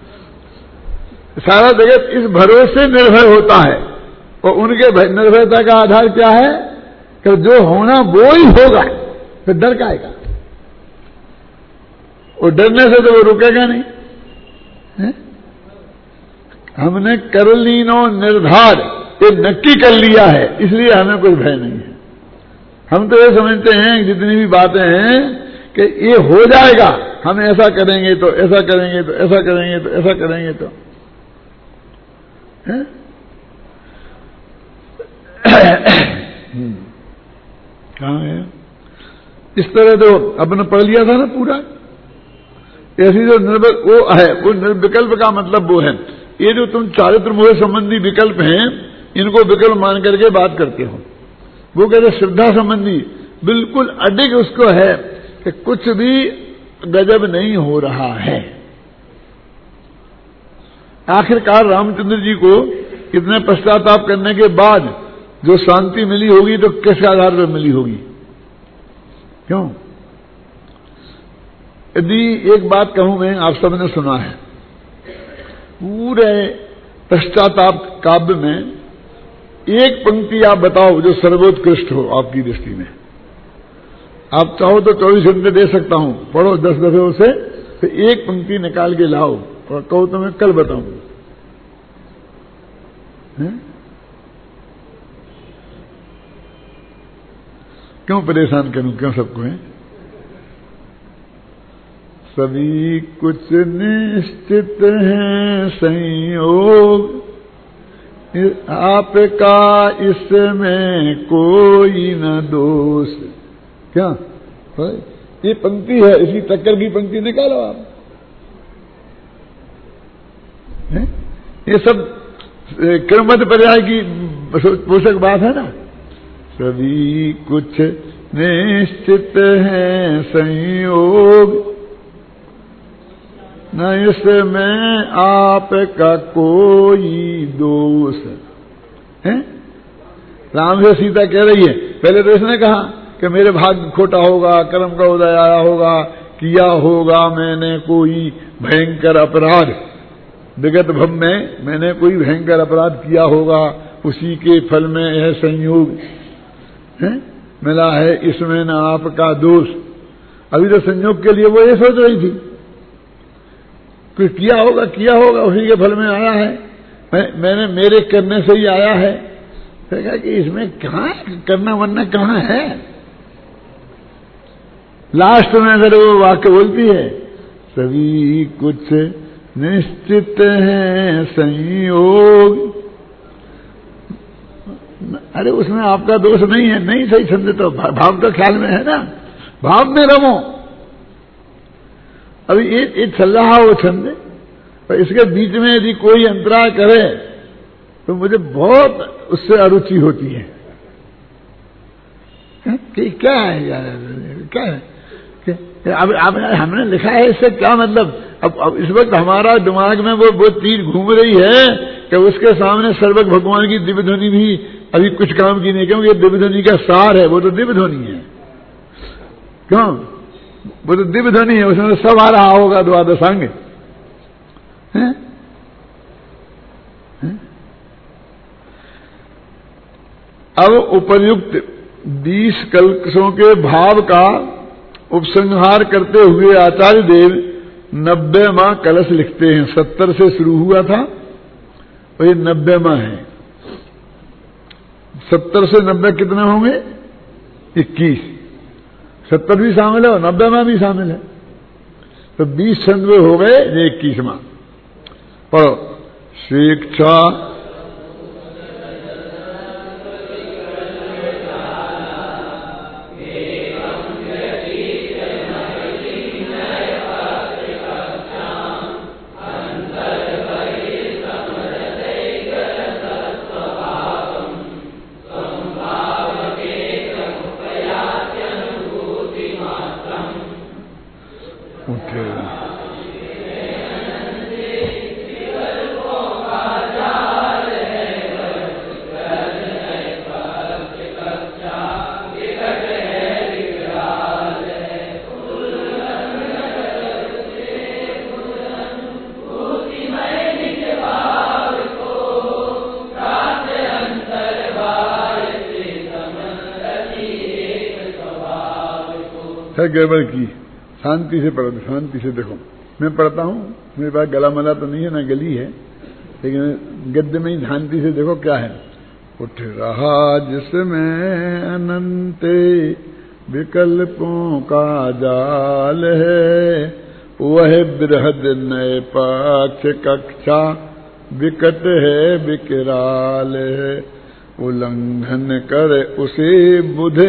सारा जगत इस भरोसे निर्भर होता है, और उनके निर्भरता का आधार क्या है कि जो होना वो ही होगा। फिर डर का आएगा, और डरने से तो वो रुकेगा नहीं है? हमने कर लीनो निर्धार, ये नक्की कर लिया है, इसलिए हमें कोई भय नहीं है। हम तो ये समझते हैं जितनी भी बातें हैं कि ये हो जाएगा, हम ऐसा करेंगे तो ऐसा करेंगे तो ऐसा करेंगे तो ऐसा करेंगे तो कहाँ है? इस तरह तो अपने पढ़ लिया था ना पूरा। ऐसी जो वो है, वो निर्विकल्प का मतलब वो है, ये जो तुम चारित्र मोह संबंधी विकल्प हैं, इनको विकल्प मान करके बात करते हो। वो कहते श्रद्धा संबंधी बिल्कुल अडिग उसको है कि कुछ भी गजब नहीं हो रहा है। आखिरकार रामचंद्र जी को इतने पश्चाताप करने के बाद जो शांति मिली होगी तो किस आधार पर मिली होगी? क्यों? यदि एक बात कहूं मैं, आप सबने सुना है, पूरे पश्चाताप काव्य में एक पंक्ति आप बताओ जो सर्वोत्कृष्ट हो आपकी दृष्टि में। आप चाहो तो 24 घंटे दे सकता हूं, पढ़ो 10 दफे उसे, तो एक पंक्ति निकाल के लाओ और कहो तो मैं कल बताऊं। क्यों परेशान करूं, क्यों सबको है? सभी कुछ निश्चित है संयोग, आपका इसमें कोई न दोष। क्या ये पंक्ति है, इसी टक्कर की पंक्ति निकालो आप। ये सब क्रमबद्ध पर्याय की पोषक बात है ना। सभी कुछ निश्चित है संयोग, न इसमें आपका कोई दोष है। राम से सीता कह रही है, पहले तो इसने कहा कि मेरे भाग्य खोटा होगा, कर्म का उदय आया होगा, किया होगा मैंने कोई भयंकर अपराध, विगत भव में मैंने कोई भयंकर अपराध किया होगा, उसी के फल में यह संयोग है मिला है, इसमें न आपका दोष। अभी तो संयोग के लिए वो ये सोच रही थी, कुछ किया होगा उसी के फल में आया है, मैंने मेरे करने से ही आया है। तो कहा कि इसमें कहाँ करना वरना कहाँ है। लास्ट में अगर वो वाक्य बोलती है, सभी कुछ निश्चित है संयोग, अरे उसमें आपका दोष नहीं है। नहीं सही समझे तो भाव तो ख्याल में है ना, भाव में रमो। अभी ये चल रहा वो छंद, पर इसके बीच में यदि कोई अंतराय करे तो मुझे बहुत उससे अरुचि होती है कि क्या है यार, क्या है अब हमने लिखा है, इससे क्या मतलब। अब इस वक्त हमारा दिमाग में वो तीर घूम रही है कि उसके सामने सर्वज्ञ भगवान की दिव्य ध्वनि भी अभी कुछ काम की नहीं, क्योंकि दिव्य ध्वनि का सार है, वो तो दिव्य ध्वनि है। क्यों, वो तो दिव्य ध्वनि है, उसमें सब आ रहा होगा द्वादशांग। अब उपर्युक्त 20 कलशों के भाव का उपसंहार करते हुए आचार्य देव 90वां कलश लिखते हैं। 70 से शुरू हुआ था और ये 90वां है। 70 से 90 कितने होंगे? 21। 70 भी शामिल है और 90वां भी शामिल है, तो 20 छंद में हो गए, ये 21वां। पढ़ो। शिक्षा गड़बड़ की, शांति से पढ़ो, शांति से देखो। मैं पढ़ता हूं, मेरे पास गला मला तो नहीं है ना गली है, लेकिन गद्य में ही शांति से देखो क्या है। उठ रहा जिसमें अनंत विकल्पों का जाल है, वह बृहद नए पाक्ष कक्षा विकट है विकराल है। उल्लंघन कर उसे बुध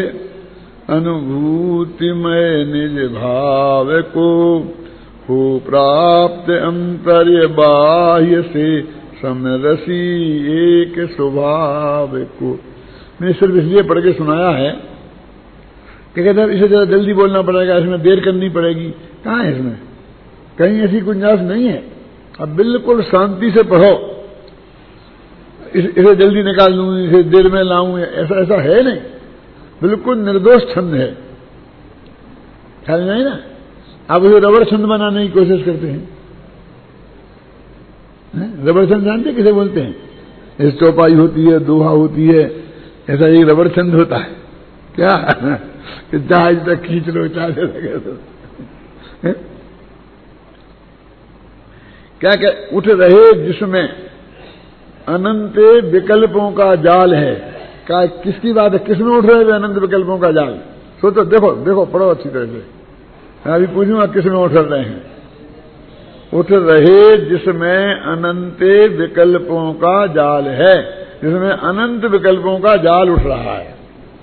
अनुभूतिमय निज भाव को, हो प्राप्त अंतर्य बाह्य से समरसी एक स्वभाव को। मैंने सिर्फ इसलिए पढ़ के सुनाया है कि कहते हैं इसे जरा जल्दी बोलना पड़ेगा, इसमें देर करनी पड़ेगी। कहाँ है इसमें, कहीं ऐसी गुंजाइश नहीं है। अब बिल्कुल शांति से पढ़ो, इसे जल्दी निकाल लूं, इसे देर में लाऊं, ऐसा है नहीं। बिल्कुल निर्दोष छंद है, ख्याल नहीं ना। आप उसे रबड़ छंद बनाने की कोशिश करते हैं। रबड़ छंद जानते किसे बोलते हैं? इस चौपाई होती है, दोहा होती है, ऐसा एक रबड़ छंद होता है। क्या जहाज तक खींच लो, चाहे लगे तो क्या क्या उठ रहे जिसमें अनंत विकल्पों का जाल है। क्या किसकी बात है, किसमें उठ रहे हैं अनंत विकल्पों का जाल? सोचो, देखो देखो, पढ़ो अच्छी तरह से। मैं अभी पूछूंगा किसमें उठ रहे हैं। उठ रहे जिसमें अनंत विकल्पों का जाल है, जिसमें अनंत विकल्पों का जाल उठ रहा है।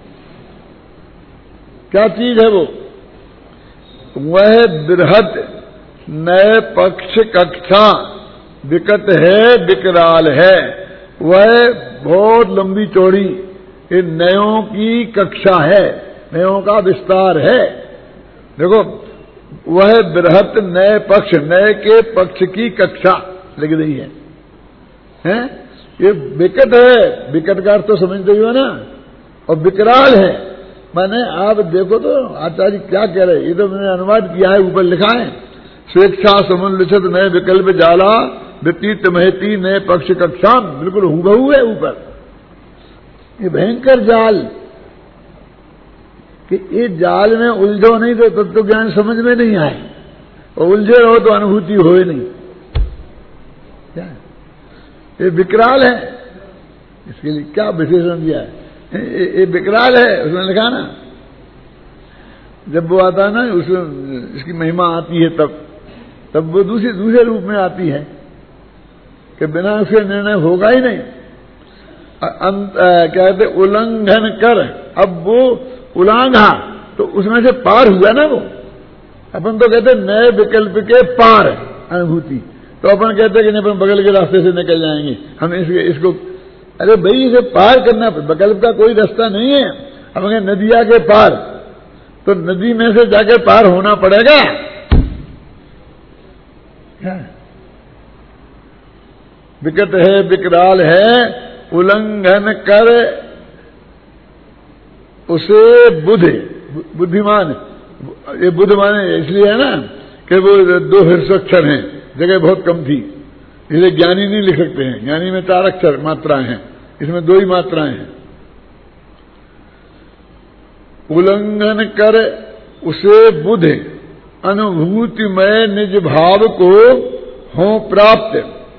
क्या चीज है वो? वह बृहत नए पक्ष कक्षा विकट है, विकराल है। वह बहुत लंबी चौड़ी इन नयों की कक्षा है, नयों का विस्तार है। देखो, वह बृहत नए पक्ष, नए के पक्ष की कक्षा लग रही है, हैं? ये विकट है, विकट का अर्थ तो समझते ही हो ना, और विकराल है। माने आप देखो तो आचार्य क्या कह रहे, ये तो मैंने अनुवाद किया है, ऊपर लिखा है, स्वेच्छा समुल्लिखित नए विकल्प जाला व्यतीत महती नए पक्ष कक्षा, बिल्कुल हूबहू है ऊपर। ये भयंकर जाल, कि ये जाल में उलझो नहीं तो तत्व ज्ञान समझ में नहीं आए, और उलझे रहो तो अनुभूति हो ही नहीं। क्या ये विकराल है? इसके लिए क्या विशेषण दिया है? ये विकराल है, उसने लिखा ना। जब वो आता है ना, उसमें इसकी महिमा आती है, तब वो दूसरे रूप में आती है कि बिना उसके निर्णय होगा ही नहीं। क्या कहते, उल्लंघन कर, अब वो उलांघा तो उसमें से पार हुआ ना वो। अपन तो कहते नए विकल्प के पार अनुभूति, तो अपन कहते कि नहीं, अपन बगल के रास्ते से निकल जाएंगे, हम इसको अरे भाई इसे पार करना, विकल्प का कोई रास्ता नहीं है। अब अगर नदिया के पार, तो नदी में से जाके पार होना पड़ेगा। विकट है, विकराल है, उल्लंघन कर उसे बुद्धिमान, ये बुद्ध माने इसलिए है ना कि वो 2 ह्रस्वाक्षर हैं, जगह बहुत कम थी, इसलिए ज्ञानी नहीं लिख सकते हैं। ज्ञानी में 4 अक्षर मात्राएं हैं, इसमें 2 ही मात्राएं हैं। उल्लंघन कर उसे बुध अनुभूतिमय निज भाव को हो प्राप्त,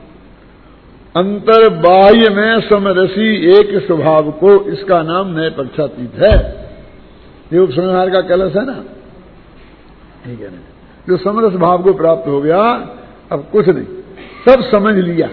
अंतर बाह्य में समरसी एक स्वभाव को, इसका नाम नए पक्षातीत है। ये उपसंहार का कलश है ना, ठीक है ना, जो समरस भाव को प्राप्त हो गया, अब कुछ नहीं, सब समझ लिया।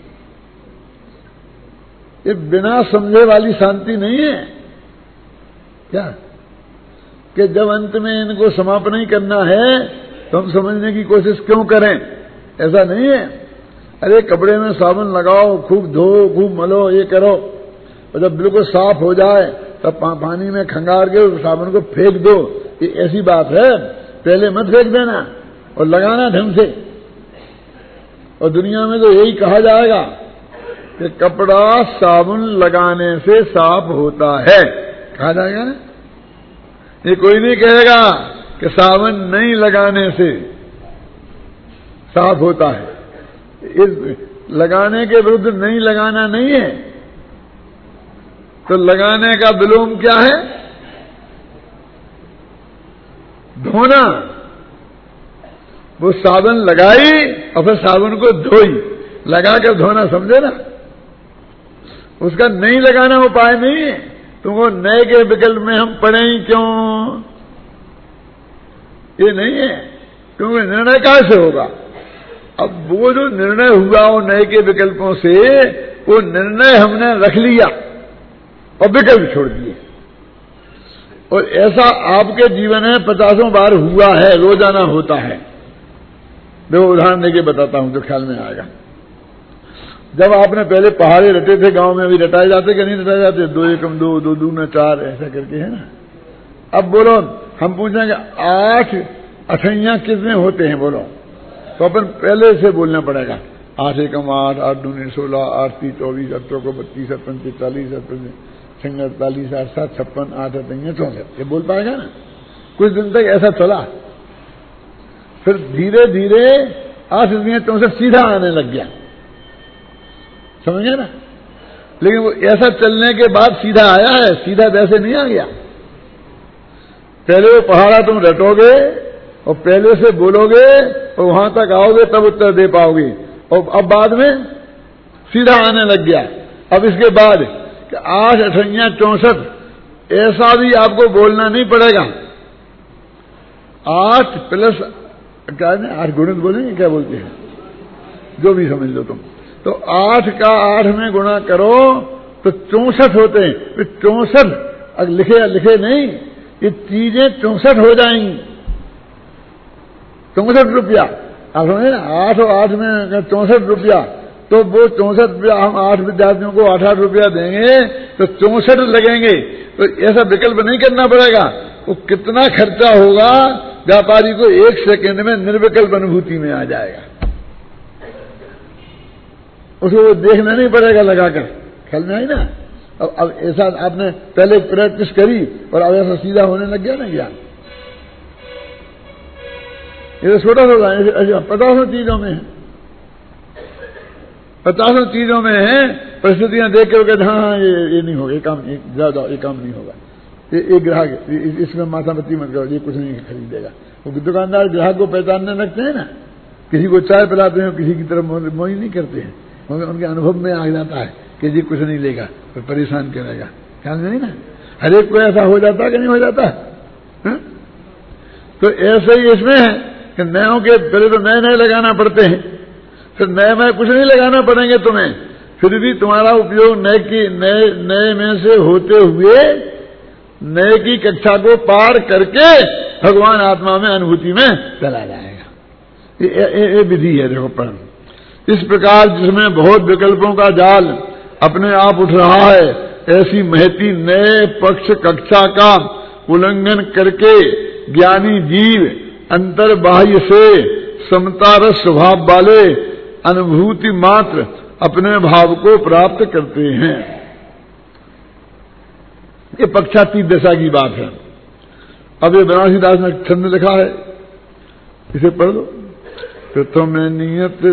ये बिना समझे वाली शांति नहीं है क्या, कि जब अंत में इनको समापन ही करना है तो हम समझने की कोशिश क्यों करें? ऐसा नहीं है। अरे कपड़े में साबुन लगाओ, खूब धो, खूब मलो, ये करो, और जब बिल्कुल साफ हो जाए तब पानी में खंगार के साबुन को फेंक दो। ये ऐसी बात है, पहले मत फेंक देना और लगाना ढंग से। और दुनिया में तो यही कहा जाएगा कि कपड़ा साबुन लगाने से साफ होता है, कहा जाएगा ना। ये कोई नहीं कहेगा कि साबुन नहीं लगाने से साफ होता है। इस लगाने के विरुद्ध नहीं लगाना नहीं है। तो लगाने का विलोम क्या है? धोना। वो साबुन लगाई और फिर साबुन को धोई, लगाकर धोना, समझे ना। उसका नहीं लगाना उपाय नहीं है। तुमको नए के विकल्प में हम पढ़े ही क्यों? ये नहीं है, क्योंकि निर्णय कहां से होगा? अब वो जो निर्णय हुआ वो नए के विकल्पों से, वो निर्णय हमने रख लिया और विकल्प छोड़ दिए। और ऐसा आपके जीवन में 50 बार हुआ है, रोजाना होता है। देखो उदाहरण देके बताता हूं जो ख्याल में आएगा। जब आपने पहले पहाड़े रटे थे गांव में, अभी रटाए जाते कि नहीं रटाए जाते? 2 एकम 2, 2 दूना 4 ऐसा करके, है ना। अब बोलो, हम पूछेंगे 8 अठैया कितने होते हैं, बोलो। तो अपन पहले से बोलना पड़ेगा। 8 एकम 8, 8 दूनी 16, 8 3 24, 8 को 32, 8 पंचे 40, 8 पंचे 48, 8 7 56, 8 अठैया 64। ये बोल पाएगा ना। कुछ दिन तक ऐसा चला, फिर धीरे धीरे 8 64 सीधा आने लग गया, समझ गया ना। लेकिन वो ऐसा चलने के बाद सीधा आया है, सीधा वैसे नहीं आ गया। पहले वो पहाड़ा तुम रटोगे और पहले से बोलोगे और वहां तक आओगे तब उत्तर दे पाओगे, और अब बाद में सीधा आने लग गया। अब इसके बाद 8 अठैया 64 ऐसा भी आपको बोलना नहीं पड़ेगा। 8 प्लस क्या है, 8 गुणित बोलेंगे, क्या बोलते हैं? जो भी समझ लो तुम। तो 8 का 8 में गुणा करो तो 64 होते हैं। फिर 64 अगर लिखे या लिखे नहीं, ये चीजें 64 हो जाएंगी। 64 रुपया आप समझे ना, 8 और 8 में 64 रुपया, तो वो 64 रुपया हम 8 विद्यार्थियों को 8-8 रुपया देंगे तो 64 लगेंगे। तो ऐसा विकल्प नहीं करना पड़ेगा। वो कितना खर्चा होगा व्यापारी को 1 सेकंड में निर्विकल्प अनुभूति में आ जाएगा। उसको देखना नहीं पड़ेगा लगाकर, ख्याल में आई ना। अब ऐसा आपने पहले प्रैक्टिस करी और अब ऐसा सीधा होने लग गया ना ज्ञान। ये तो छोटा छोटा 50 चीजों में है, 50 चीजों में है। परिस्थितियां देख के कहते हाँ ये नहीं होगा, ये काम ये काम नहीं होगा, ये ग्राहक इसमें माथापत्ती मत करो, ये कुछ नहीं खरीदेगा। वो दुकानदार ग्राहक को पहचानने लगते हैं ना, किसी को चाय पिलाते हैं, किसी की तरफ मोही नहीं करते हैं, उनके अनुभव में आ जाता है कि जी कुछ नहीं लेगा तो परेशान करेगा, ख्याल नहीं ना। हर एक को ऐसा हो जाता है कि नहीं हो जाता है? तो ऐसे ही इसमें है कि नयों के पहले तो नए लगाना पड़ते हैं, फिर नए में कुछ नहीं लगाना पड़ेंगे तुम्हें, फिर भी तुम्हारा उपयोग नए में से होते हुए नए की कक्षा को पार करके भगवान आत्मा में अनुभूति में चला जाएगा। ये विधि है। देखो परम इस प्रकार जिसमें बहुत विकल्पों का जाल अपने आप उठ रहा है, ऐसी महती नए पक्ष कक्षा का उल्लंघन करके ज्ञानी जीव अंतर बाह्य से समतारस स्वभाव वाले अनुभूति मात्र अपने भाव को प्राप्त करते हैं। ये पक्षातीत दशा की बात है। अब ये बनारसी दास ने छंद लिखा है, इसे पढ़ लो। प्रथम नियत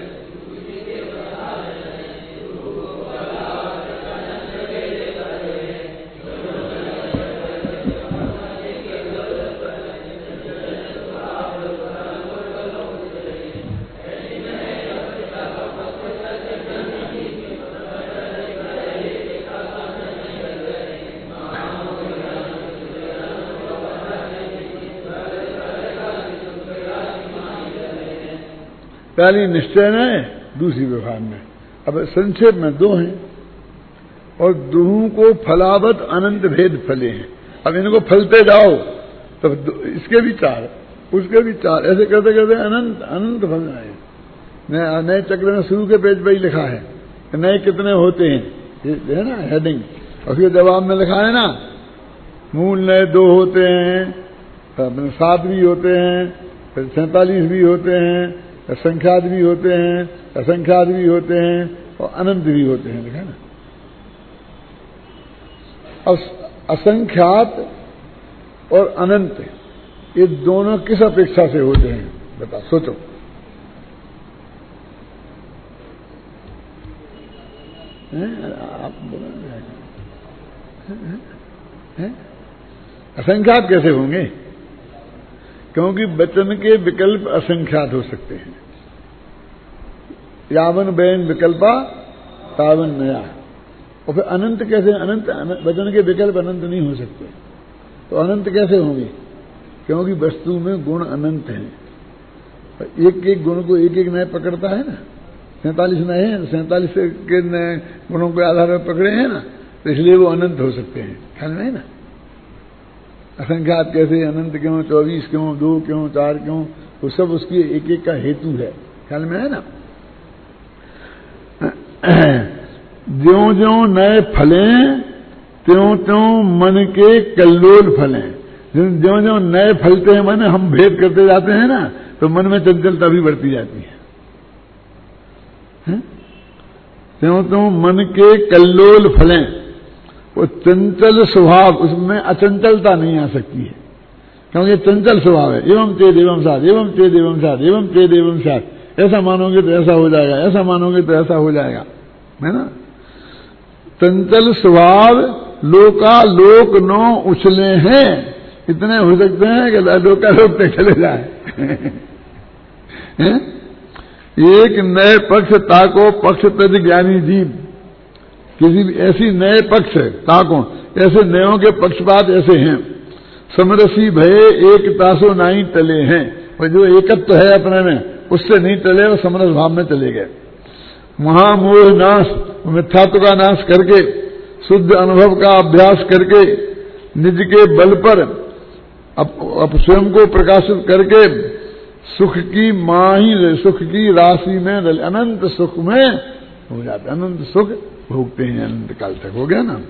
पहली निश्चय में, दूसरी व्यवहार में। अब संक्षेप में 2 हैं और दोनों को फलावत अनंत भेद फले हैं। अब इनको फलते जाओ तो इसके भी 4 उसके भी 4 ऐसे करते करते अनंत अनंत फल आए। नए चक्र में शुरू के पेज पर ही लिखा है नए कितने होते हैं, है ना हेडिंग। और उसके जवाब में लिखा है ना मूल नए 2 होते हैं, 7 भी होते हैं, फिर 47 भी होते हैं, असंख्यात भी होते हैं, असंख्यात भी होते हैं और अनंत भी होते हैं, लिखा ना। अब असंख्यात और अनंत ये दोनों किस अपेक्षा से होते हैं बता, सोचो। आप असंख्यात कैसे होंगे? क्योंकि वचन के विकल्प असंख्यात हो सकते हैं। यावन बैन विकल्पा तावन नया। और फिर अनंत कैसे? अनंत वचन के विकल्प अनंत नहीं हो सकते। तो अनंत कैसे होंगे? क्योंकि वस्तु में गुण अनंत हैं। एक एक गुण को एक एक नए पकड़ता है ना। 47 नए हैं, 47 के नए गुणों के आधार पर पकड़े हैं ना, तो इसलिए वो अनंत हो सकते हैं। ख्याल में है ना। असंख्यात कैसे? अनंत क्यों? 24 क्यों? 2 क्यों? 4 क्यों? वो सब उसकी एक एक का हेतु है। ख्याल में है ना। ज्यों ज्यों नए फलें त्यों त्यों मन के कल्लोल फलें। ज्यों ज्यों नए फलते हैं, मन हम भेद करते जाते हैं ना, तो मन में चंचलता भी बढ़ती जाती है। त्यों त्यों मन के कल्लोल फलें। वो चंचल स्वभाव, उसमें अचंचलता नहीं आ सकती है, क्योंकि चंचल स्वभाव है। एवं चेद एवं साथ, एवं चेद एवं साथ, एवं चेद एवं साथ। ऐसा मानोगे तो ऐसा हो जाएगा, ऐसा मानोगे तो ऐसा हो जाएगा, है ना। चंचल स्वभाव लोका लोक नो उछले हैं। इतने हो सकते हैं कि लोका लोक तक चले जाए। एक नए पक्ष ताको पक्ष तज ज्ञानी जीव। किसी भी ऐसी नए पक्ष ताको, ऐसे नयों के पक्षपात ऐसे हैं। समरसी भये एक तासो नाई टले हैं। और जो एकत्व है अपने में, उससे नहीं चले और समरस भाव में चले गए। महामोह नाश, मिथ्यात्व का नाश करके, शुद्ध अनुभव का अभ्यास करके, निज के बल पर अब स्वयं को प्रकाशित करके सुख की राशि में अनंत सुख में हो जाते, अनंत सुख भोगते हैं अनंत काल तक। हो गया ना।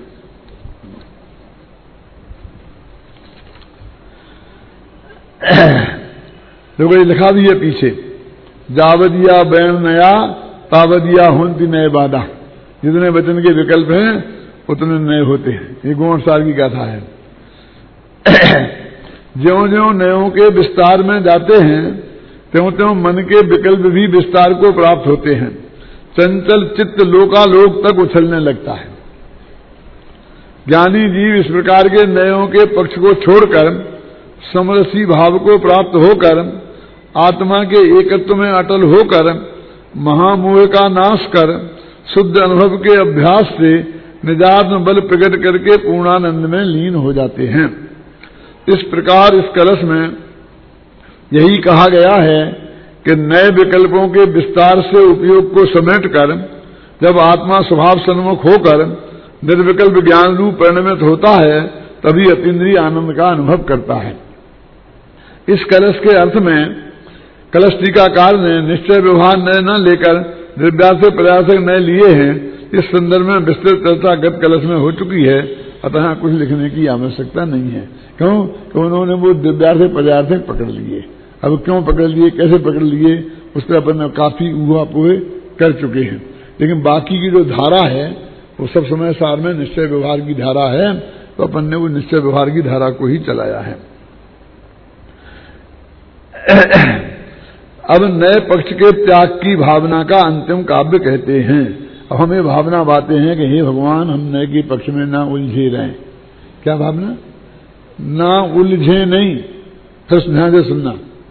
देखो ये लिखा भी है पीछे, जावदिया बैन नया तावदिया होंती नए बाधा। जितने वचन के विकल्प हैं उतने नए होते हैं। ये गुणसार की गाथा है। ज्यों ज्यों नयों के विस्तार में जाते हैं त्यों त्यों मन के विकल्प भी विस्तार को प्राप्त होते हैं। चंचल चित्त लोकालोक तक उछलने लगता है। ज्ञानी जीव इस प्रकार के नयों के पक्ष को छोड़कर समरसी भाव को प्राप्त होकर आत्मा के एकत्व में अटल होकर महामोह का नाश कर शुद्ध अनुभव के अभ्यास से निजात्म बल प्रकट करके पूर्णानंद में लीन हो जाते हैं। इस प्रकार इस कलश में यही कहा गया है कि नए विकल्पों के विस्तार से उपयोग को समेटकर जब आत्मा स्वभाव सन्मुख होकर निर्विकल्प ज्ञान रूप परिणमित होता है तभी अतीन्द्रिय आनंद का अनुभव करता है। इस कलश के अर्थ में कलश टीकाकार ने निश्चय व्यवहार नए न लेकर निर्व्यास प्रयासक नए लिए हैं। इस संदर्भ में विस्तृत चर्चा गत कलश में हो चुकी है, अतः कुछ लिखने की आवश्यकता नहीं है। क्यों? कि उन्होंने वो दिव्यार्थ पदार्थ पकड़ लिए। अब क्यों पकड़ लिए, कैसे पकड़ लिए, उस पर अपन काफी ऊहापोह कर चुके हैं। लेकिन बाकी की जो धारा है वो सब समय सार में निश्चय व्यवहार की धारा है, तो अपन ने वो निश्चय व्यवहार की धारा को ही चलाया है। अब नए पक्ष के त्याग की भावना का अंतिम काव्य कहते हैं। अब हमें भावना बातें हैं कि हे भगवान हम नए के पक्ष में ना उलझे रहें। क्या भावना? ना उलझे नहीं, फिर ध्यान से सुनना।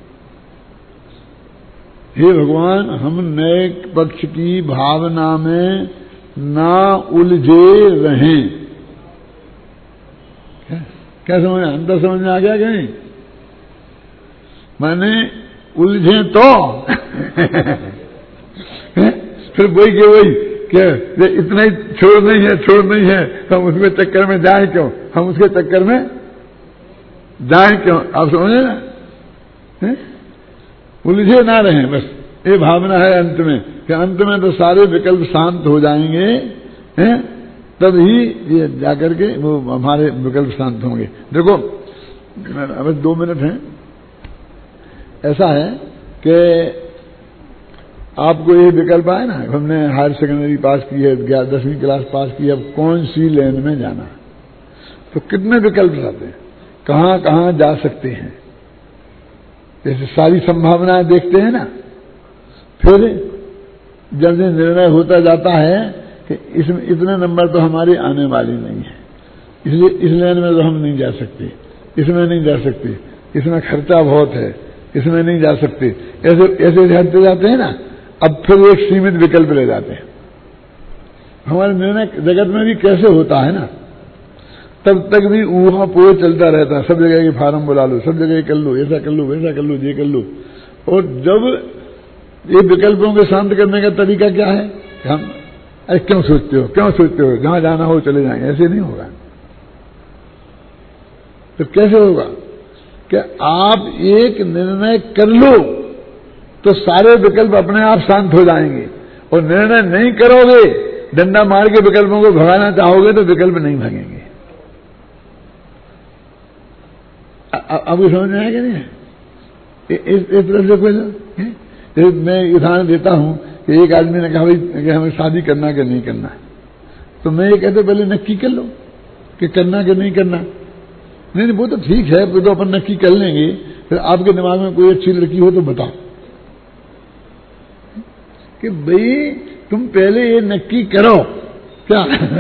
हे भगवान हम नए पक्ष की भावना में ना उलझे रहें। क्या समझ, अंदर समझ में आ गया कि नहीं? मैंने उलझे तो फिर वही के वही क्या इतना ही छोड़ नहीं है हम उसके चक्कर में जाए क्यों, हम उसके चक्कर में जाए क्यों? आप समझे ना? उलझे ना रहें, बस ये भावना है अंत में कि अंत में तो सारे विकल्प शांत हो जाएंगे, हैं? तब ही ये जाकर के वो हमारे विकल्प शांत होंगे। देखो अब 2 मिनट हैं। ऐसा है कि आपको ये विकल्प आए ना, हमने हायर सेकेंडरी पास की है, 10वीं क्लास पास की है, अब कौन सी लाइन में जाना, तो कितने विकल्प आते हैं, कहां कहां जा सकते हैं, जैसे सारी संभावनाएं देखते हैं ना। फिर जब से निर्णय होता जाता है कि इसमें इतने नंबर तो हमारे आने वाले नहीं है, इसलिए इस लाइन में तो हम नहीं जा सकते, इसमें नहीं जा सकते, इसमें खर्चा बहुत है, इसमें नहीं जा सकते, ऐसे ऐसे जाते जाते हैं ना। अब फिर एक सीमित विकल्प ले जाते हैं। हमारे निर्णय जगत में भी कैसे होता है ना, तब तक भी ऊहापोह चलता रहता है। सब जगह के फार्म बुला लो, सब जगह कर लो, ऐसा कर लो, वैसा कर लो, ये कर लो। और जब ये विकल्पों के शांत करने का तरीका क्या है, हम अरे क्यों सोचते हो, जहां जाना हो चले जाएंगे, ऐसे नहीं होगा। तो कैसे होगा कि आप एक निर्णय कर लो तो सारे विकल्प अपने आप शांत हो जाएंगे, और निर्णय नहीं करोगे, डंडा मार के विकल्पों को भगाना चाहोगे तो विकल्प नहीं भागेंगे। अब समझ में आएगा नहीं? इस तरह से कोई मैं उदाहरण देता हूं कि एक आदमी ने कहा भाई कि हमें शादी करना कि नहीं करना, तो मैं ये कहते पहले नक्की कर लो कि करना कि नहीं करना। नहीं वो तो ठीक है, वो तो अपन नक्की कर लेंगे, फिर आपके दिमाग में कोई अच्छी लड़की हो तो बताओ कि भाई तुम पहले ये नक्की करो क्या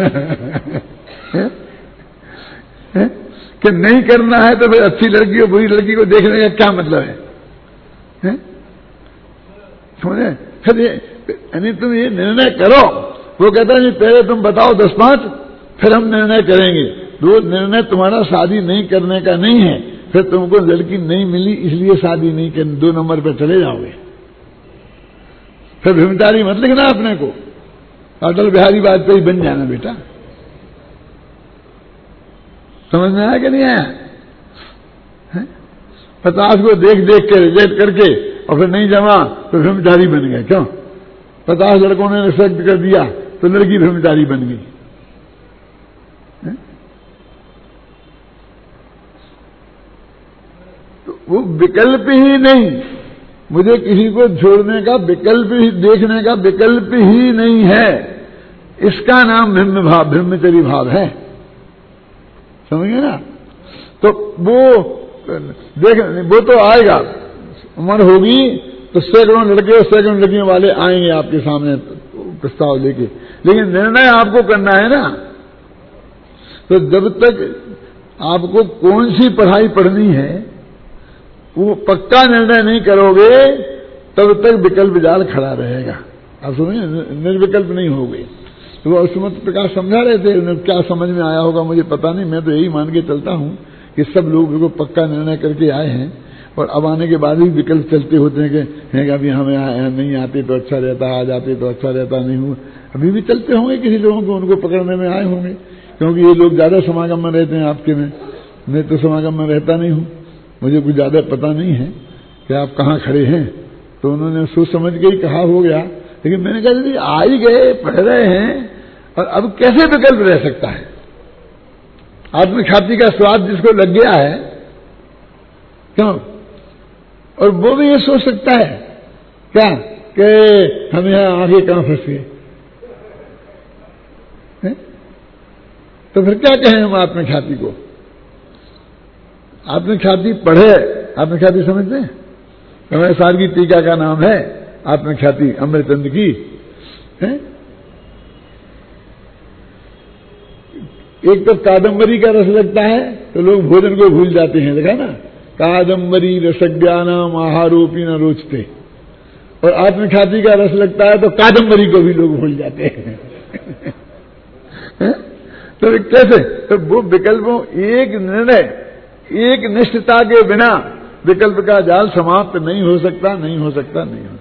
कि नहीं करना है, तो फिर अच्छी लड़की और बुरी लड़की को देखने का क्या मतलब है? समझे? फिर यानी तुम ये निर्णय करो। वो कहता है पहले तुम बताओ 10-5, फिर हम निर्णय करेंगे। वो निर्णय तुम्हारा शादी नहीं करने का नहीं है, फिर तुमको लड़की नहीं मिली इसलिए शादी नहीं करनी, 2 नंबर पर चले जाओगे। फिर ब्रह्मचारी मत लिखना अपने को, अटल बिहारी वाजपेयी बन जाना बेटा। समझ में आया कि नहीं आया? 50 को देख देख के रिजेक्ट करके और फिर नहीं जमा तो ब्रह्मचारी बन गए। क्यों? 50 लड़कों ने रिजेक्ट कर दिया तो लड़की ब्रह्मचारी बन गई। तो वो विकल्प ही नहीं, मुझे किसी को छोड़ने का विकल्प ही, देखने का विकल्प ही नहीं है। इसका नाम ब्रह्म भाव, ब्रह्मचर्य भाव है। समझिए ना? तो वो तो आएगा, उम्र होगी तो सैकड़ों लड़के और सैकड़ों लड़कियों वाले आएंगे आपके सामने प्रस्ताव लेके, लेकिन निर्णय आपको करना है ना। तो जब तक आपको कौन सी पढ़ाई पढ़नी है वो पक्का निर्णय नहीं करोगे तब तक विकल्प जाल खड़ा रहेगा। आप समझिए, निर्विकल्प नहीं होगे। तो वो सुमत प्रकाश समझा रहे थे, उन्हें क्या समझ में आया होगा मुझे पता नहीं, मैं तो यही मान के चलता हूं कि सब लोग बिल्कुल पक्का निर्णय करके आए हैं और अब आने के बाद भी विकल्प चलते होते हैं कि अभी हमें नहीं आते तो अच्छा रहता, आ जाते तो अच्छा रहता, नहीं हुआ अभी भी चलते होंगे। किसी लोगों को उनको पकड़ने में आए होंगे, क्योंकि ये लोग ज्यादा समागम में रहते हैं आपके में। मैं तो समागम में रहता नहीं हूं, मुझे कुछ ज्यादा पता नहीं है कि आप कहाँ खड़े हैं। तो उन्होंने सोच समझ के ही कहा हो गया, लेकिन मैंने कहा यदि आ ही गए, पढ़ रहे हैं, और अब कैसे विकल्प रह सकता है? आत्मख्याति का स्वाद जिसको लग गया है, क्यों? और वो भी ये सोच सकता है क्या कि हम यहां आगे कहां फंस गए? तो फिर क्या कहें हम आत्मख्याति को? आत्मख्याति पढ़े, आत्मख्याति समझते हैं? हमारे साल की टीका का नाम है आत्मख्याति अमृतचंद की। एक तो कादम्बरी का रस लगता है तो लोग भोजन को भूल जाते हैं, देखा ना? कादम्बरी रसज्ञानम आहारोपी न रोचते। और आत्मख्याति का रस लगता है तो कादम्बरी को भी लोग भूल जाते हैं। तो कैसे? तो वो विकल्पों, एक निर्णय, एक निष्ठता के बिना विकल्प का जाल समाप्त नहीं हो सकता, नहीं हो सकता, नहीं हो